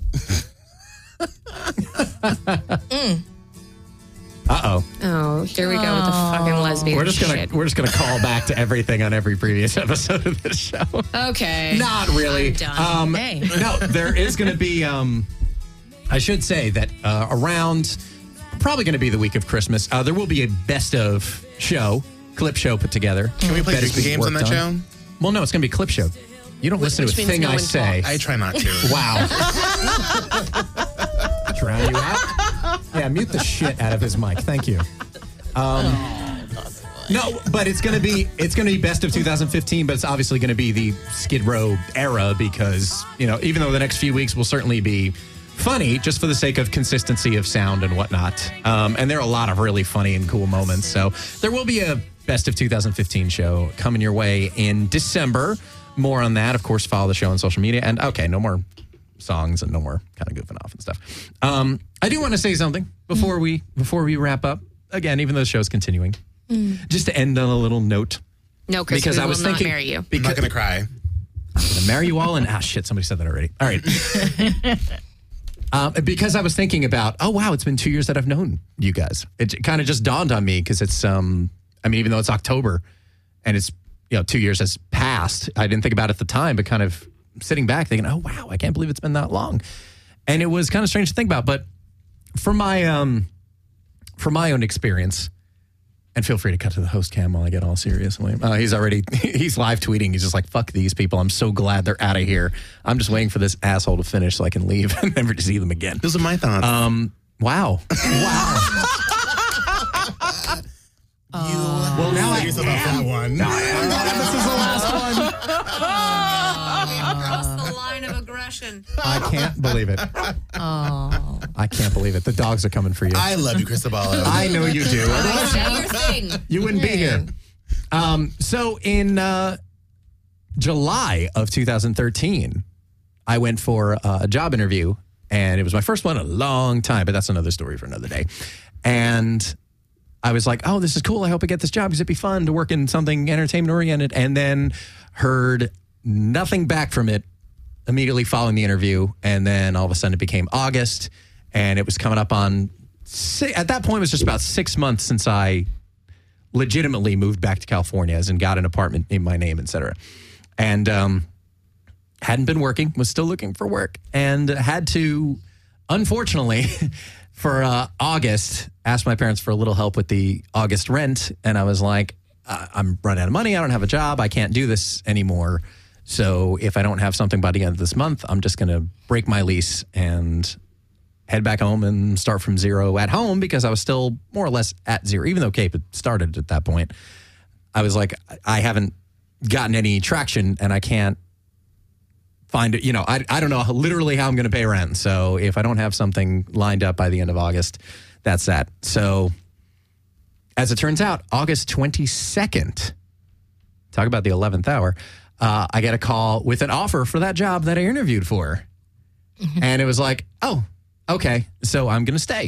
Uh oh. Oh, here we go with the fucking lesbian We're just gonna shit. we're just gonna call back to everything on every previous episode of this show. Okay. Not really. I'm done. Um, Hey. No, there is going to be. Um, I should say that uh, around probably going to be the week of Christmas. Uh, there will be a best of show, clip show put together. Can we play that is drinking being games on worked that on. show? Well, no, it's going to be a clip show. You don't listen which to a means thing no I one say. I try not to. Wow. Drown you out? Yeah, mute the shit out of his mic. Thank you. Um, no, but it's gonna be it's gonna be best of two thousand fifteen, but it's obviously gonna be the Skid Row era because you know even though the next few weeks will certainly be funny, just for the sake of consistency of sound and whatnot. Um, and there are a lot of really funny and cool moments. So there will be a best of two thousand fifteen show coming your way in December. More on that, of course. Follow the show on social media. And okay, no more songs and no more kind of goofing off and stuff. Um, I do want to say something before we before we wrap up. Again, even though the show's continuing, just to end on a little note. No, Chris, Because we I was will thinking- not marry you. I'm Because not going to cry. I'm gonna marry you all and ah shit, somebody said that already. All right. um, because I was thinking about, oh wow, it's been two years that I've known you guys. It kind of just dawned on me because it's um I mean, even though it's October and it's you know, two years has passed, I didn't think about it at the time, but kind of sitting back thinking, oh wow, I can't believe it's been that long. And it was kind of strange to think about. But from my um from my own experience, and feel free to cut to the host cam while I get all serious, William. Uh, he's already, he's live tweeting. He's just like, fuck these people. I'm so glad they're out of here. I'm just waiting for this asshole to finish so I can leave and never see them again. Those are my thoughts. Um, wow. Wow. Now I yourself off that one. This is the last one. Cross the line of aggression. I can't believe it. Oh. I can't believe it. The dogs are coming for you. I love you, Cristobal. I know you do. Is that your thing? You wouldn't be here. Um, so in uh, July of two thousand thirteen, I went for uh, a job interview, and it was my first one in a long time, but that's another story for another day. And I was like, oh, this is cool. I hope I get this job because it'd be fun to work in something entertainment oriented. And then heard nothing back from it immediately following the interview. And then all of a sudden it became August, and it was coming up on, at that point, it was just about six months since I legitimately moved back to California, as in got an apartment in my name, et cetera. And um, hadn't been working, was still looking for work, and had to, unfortunately, for uh, August, ask my parents for a little help with the August rent. And I was like, I- I'm running out of money. I don't have a job. I can't do this anymore. So if I don't have something by the end of this month, I'm just going to break my lease and head back home and start from zero at home, because I was still more or less at zero, even though Cape had started at that point. I was like, I haven't gotten any traction, and I can't find it. You know, I, I don't know literally how I'm going to pay rent. So if I don't have something lined up by the end of August, that's that. So as it turns out, August twenty-second, talk about the eleventh hour, uh, I get a call with an offer for that job that I interviewed for. Mm-hmm. And it was like, oh, okay, so I'm going to stay.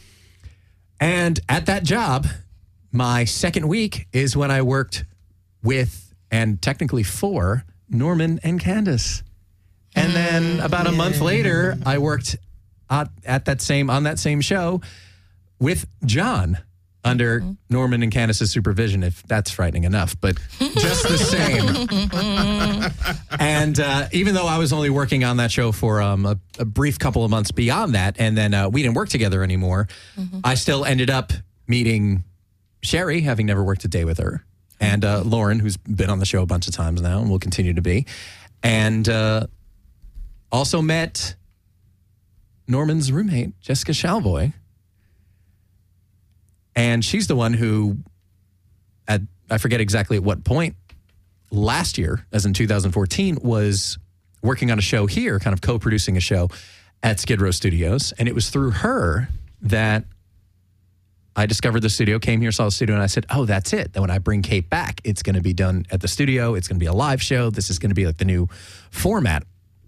And at that job, my second week is when I worked with, and technically for, Norman and Candace. And then about a month later, I worked at, at that same, on that same show with John under Norman and Candace's supervision, if that's frightening enough, but just the same. And uh, even though I was only working on that show for um, a, a brief couple of months beyond that, and then uh, we didn't work together anymore, mm-hmm. I still ended up meeting Sherry, having never worked a day with her, and uh, Lauren, who's been on the show a bunch of times now and will continue to be, and uh, also met Norman's roommate, Jessica Shalvoy. And she's the one who, at I forget exactly at what point, last year, as in two thousand fourteen, was working on a show here, kind of co-producing a show at Skid Row Studios. And it was through her that I discovered the studio, came here, saw the studio, and I said, oh, that's it. Then when I bring Kate back, it's going to be done at the studio. It's going to be a live show. This is going to be like the new format.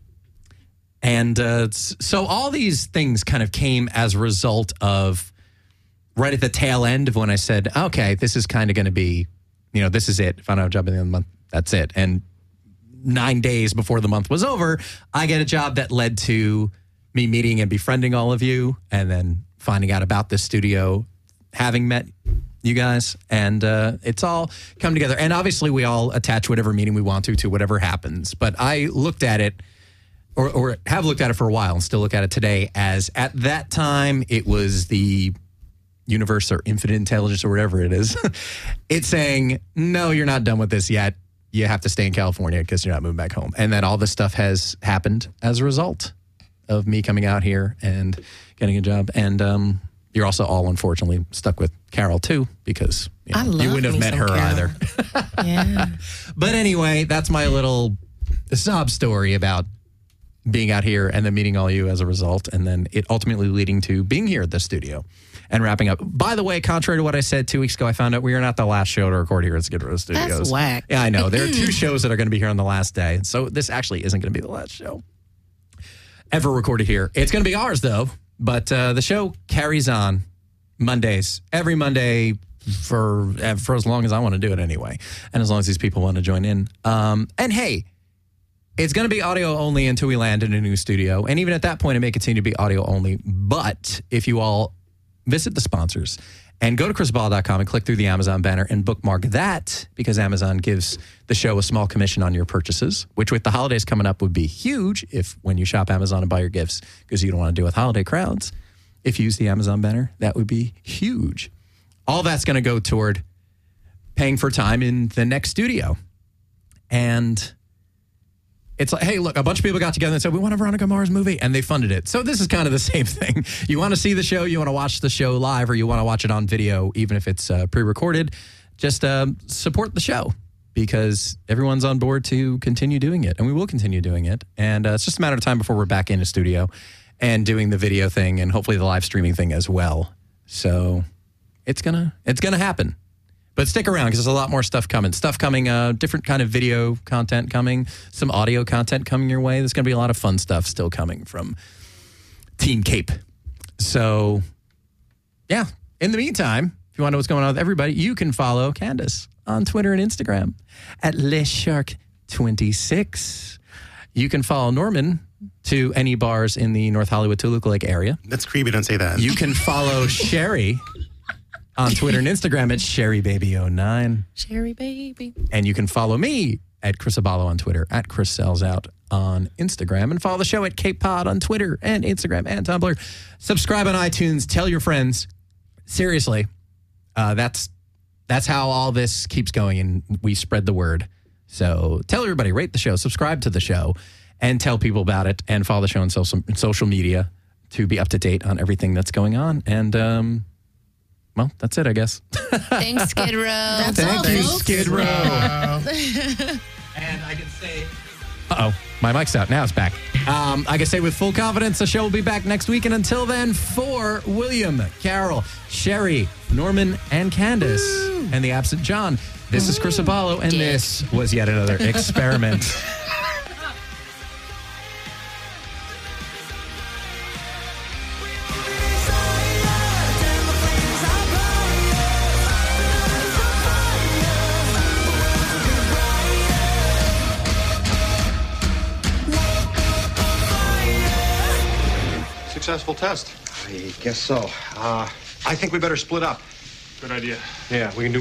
And uh, so all these things kind of came as a result of right at the tail end of when I said, okay, this is kind of going to be, you know, this is it. If I don't have a job at the end of the month, that's it. And nine days before the month was over, I get a job that led to me meeting and befriending all of you, and then finding out about this studio, having met you guys, and uh, it's all come together. And obviously we all attach whatever meaning we want to to whatever happens. But I looked at it, or, or have looked at it for a while and still look at it today, as at that time it was the universe or infinite intelligence or whatever it is. It's saying, no, you're not done with this yet. You have to stay in California because you're not moving back home. And then all this stuff has happened as a result of me coming out here and getting a job. And um, you're also all unfortunately stuck with Carol too, because you know, I love you wouldn't have me met some her Carol. either. Yeah. But anyway, that's my little sob story about being out here and then meeting all you as a result, and then it ultimately leading to being here at the studio and wrapping up. By the way, contrary to what I said two weeks ago, I found out we are not the last show to record here at Skid Row Studios. That's whack. Yeah, I know. There are two shows that are going to be here on the last day. So this actually isn't going to be the last show ever recorded here. It's going to be ours, though. But uh, the show carries on Mondays, every Monday for, for as long as I want to do it anyway. And as long as these people want to join in. Um, and hey, it's going to be audio only until we land in a new studio. And even at that point, it may continue to be audio only. But if you all visit the sponsors and go to chris ball dot com and click through the Amazon banner and bookmark that, because Amazon gives the show a small commission on your purchases, which with the holidays coming up would be huge if when you shop Amazon and buy your gifts, because you don't want to deal with holiday crowds. If you use the Amazon banner, that would be huge. All that's going to go toward paying for time in the next studio. And it's like, hey, look, a bunch of people got together and said, we want a Veronica Mars movie, and they funded it. So this is kind of the same thing. You want to see the show, you want to watch the show live, or you want to watch it on video, even if it's uh, pre-recorded. just um, support the show because everyone's on board to continue doing it, and we will continue doing it. And uh, it's just a matter of time before we're back in the studio and doing the video thing and hopefully the live streaming thing as well. So it's gonna it's gonna happen. But stick around because there's a lot more stuff coming. Stuff coming, uh, different kind of video content coming, some audio content coming your way. There's going to be a lot of fun stuff still coming from Team Cape. So, yeah. In the meantime, if you want to know what's going on with everybody, you can follow Candace on Twitter and Instagram at Les Shark twenty-six. You can follow Norman to any bars in the North Hollywood Toluca Lake area. That's creepy. Don't say that. You can follow Sherry on Twitter and Instagram at Sherry Baby oh nine. Sherry baby. And you can follow me at Chris Abalo on Twitter, at Chris Sells Out on Instagram, and follow the show at Cape Pod on Twitter and Instagram and Tumblr. Subscribe on iTunes. Tell your friends. Seriously, uh, that's that's how all this keeps going, and we spread the word. So tell everybody, rate the show, subscribe to the show, and tell people about it, and follow the show on social, social media to be up to date on everything that's going on. And, um... well, that's it, I guess. Thanks, Skid Row. That's Thank all, you, folks. Skid Row. And I can say... Uh-oh, my mic's out. Now it's back. Um, I can say with full confidence the show will be back next week. And until then, for William, Carol, Sherry, Norman, and Candace, and the absent John, this is Chris Abalo, and this was yet another experiment. Successful test. I guess so. Uh, I think we better split up. Good idea. Yeah, we can do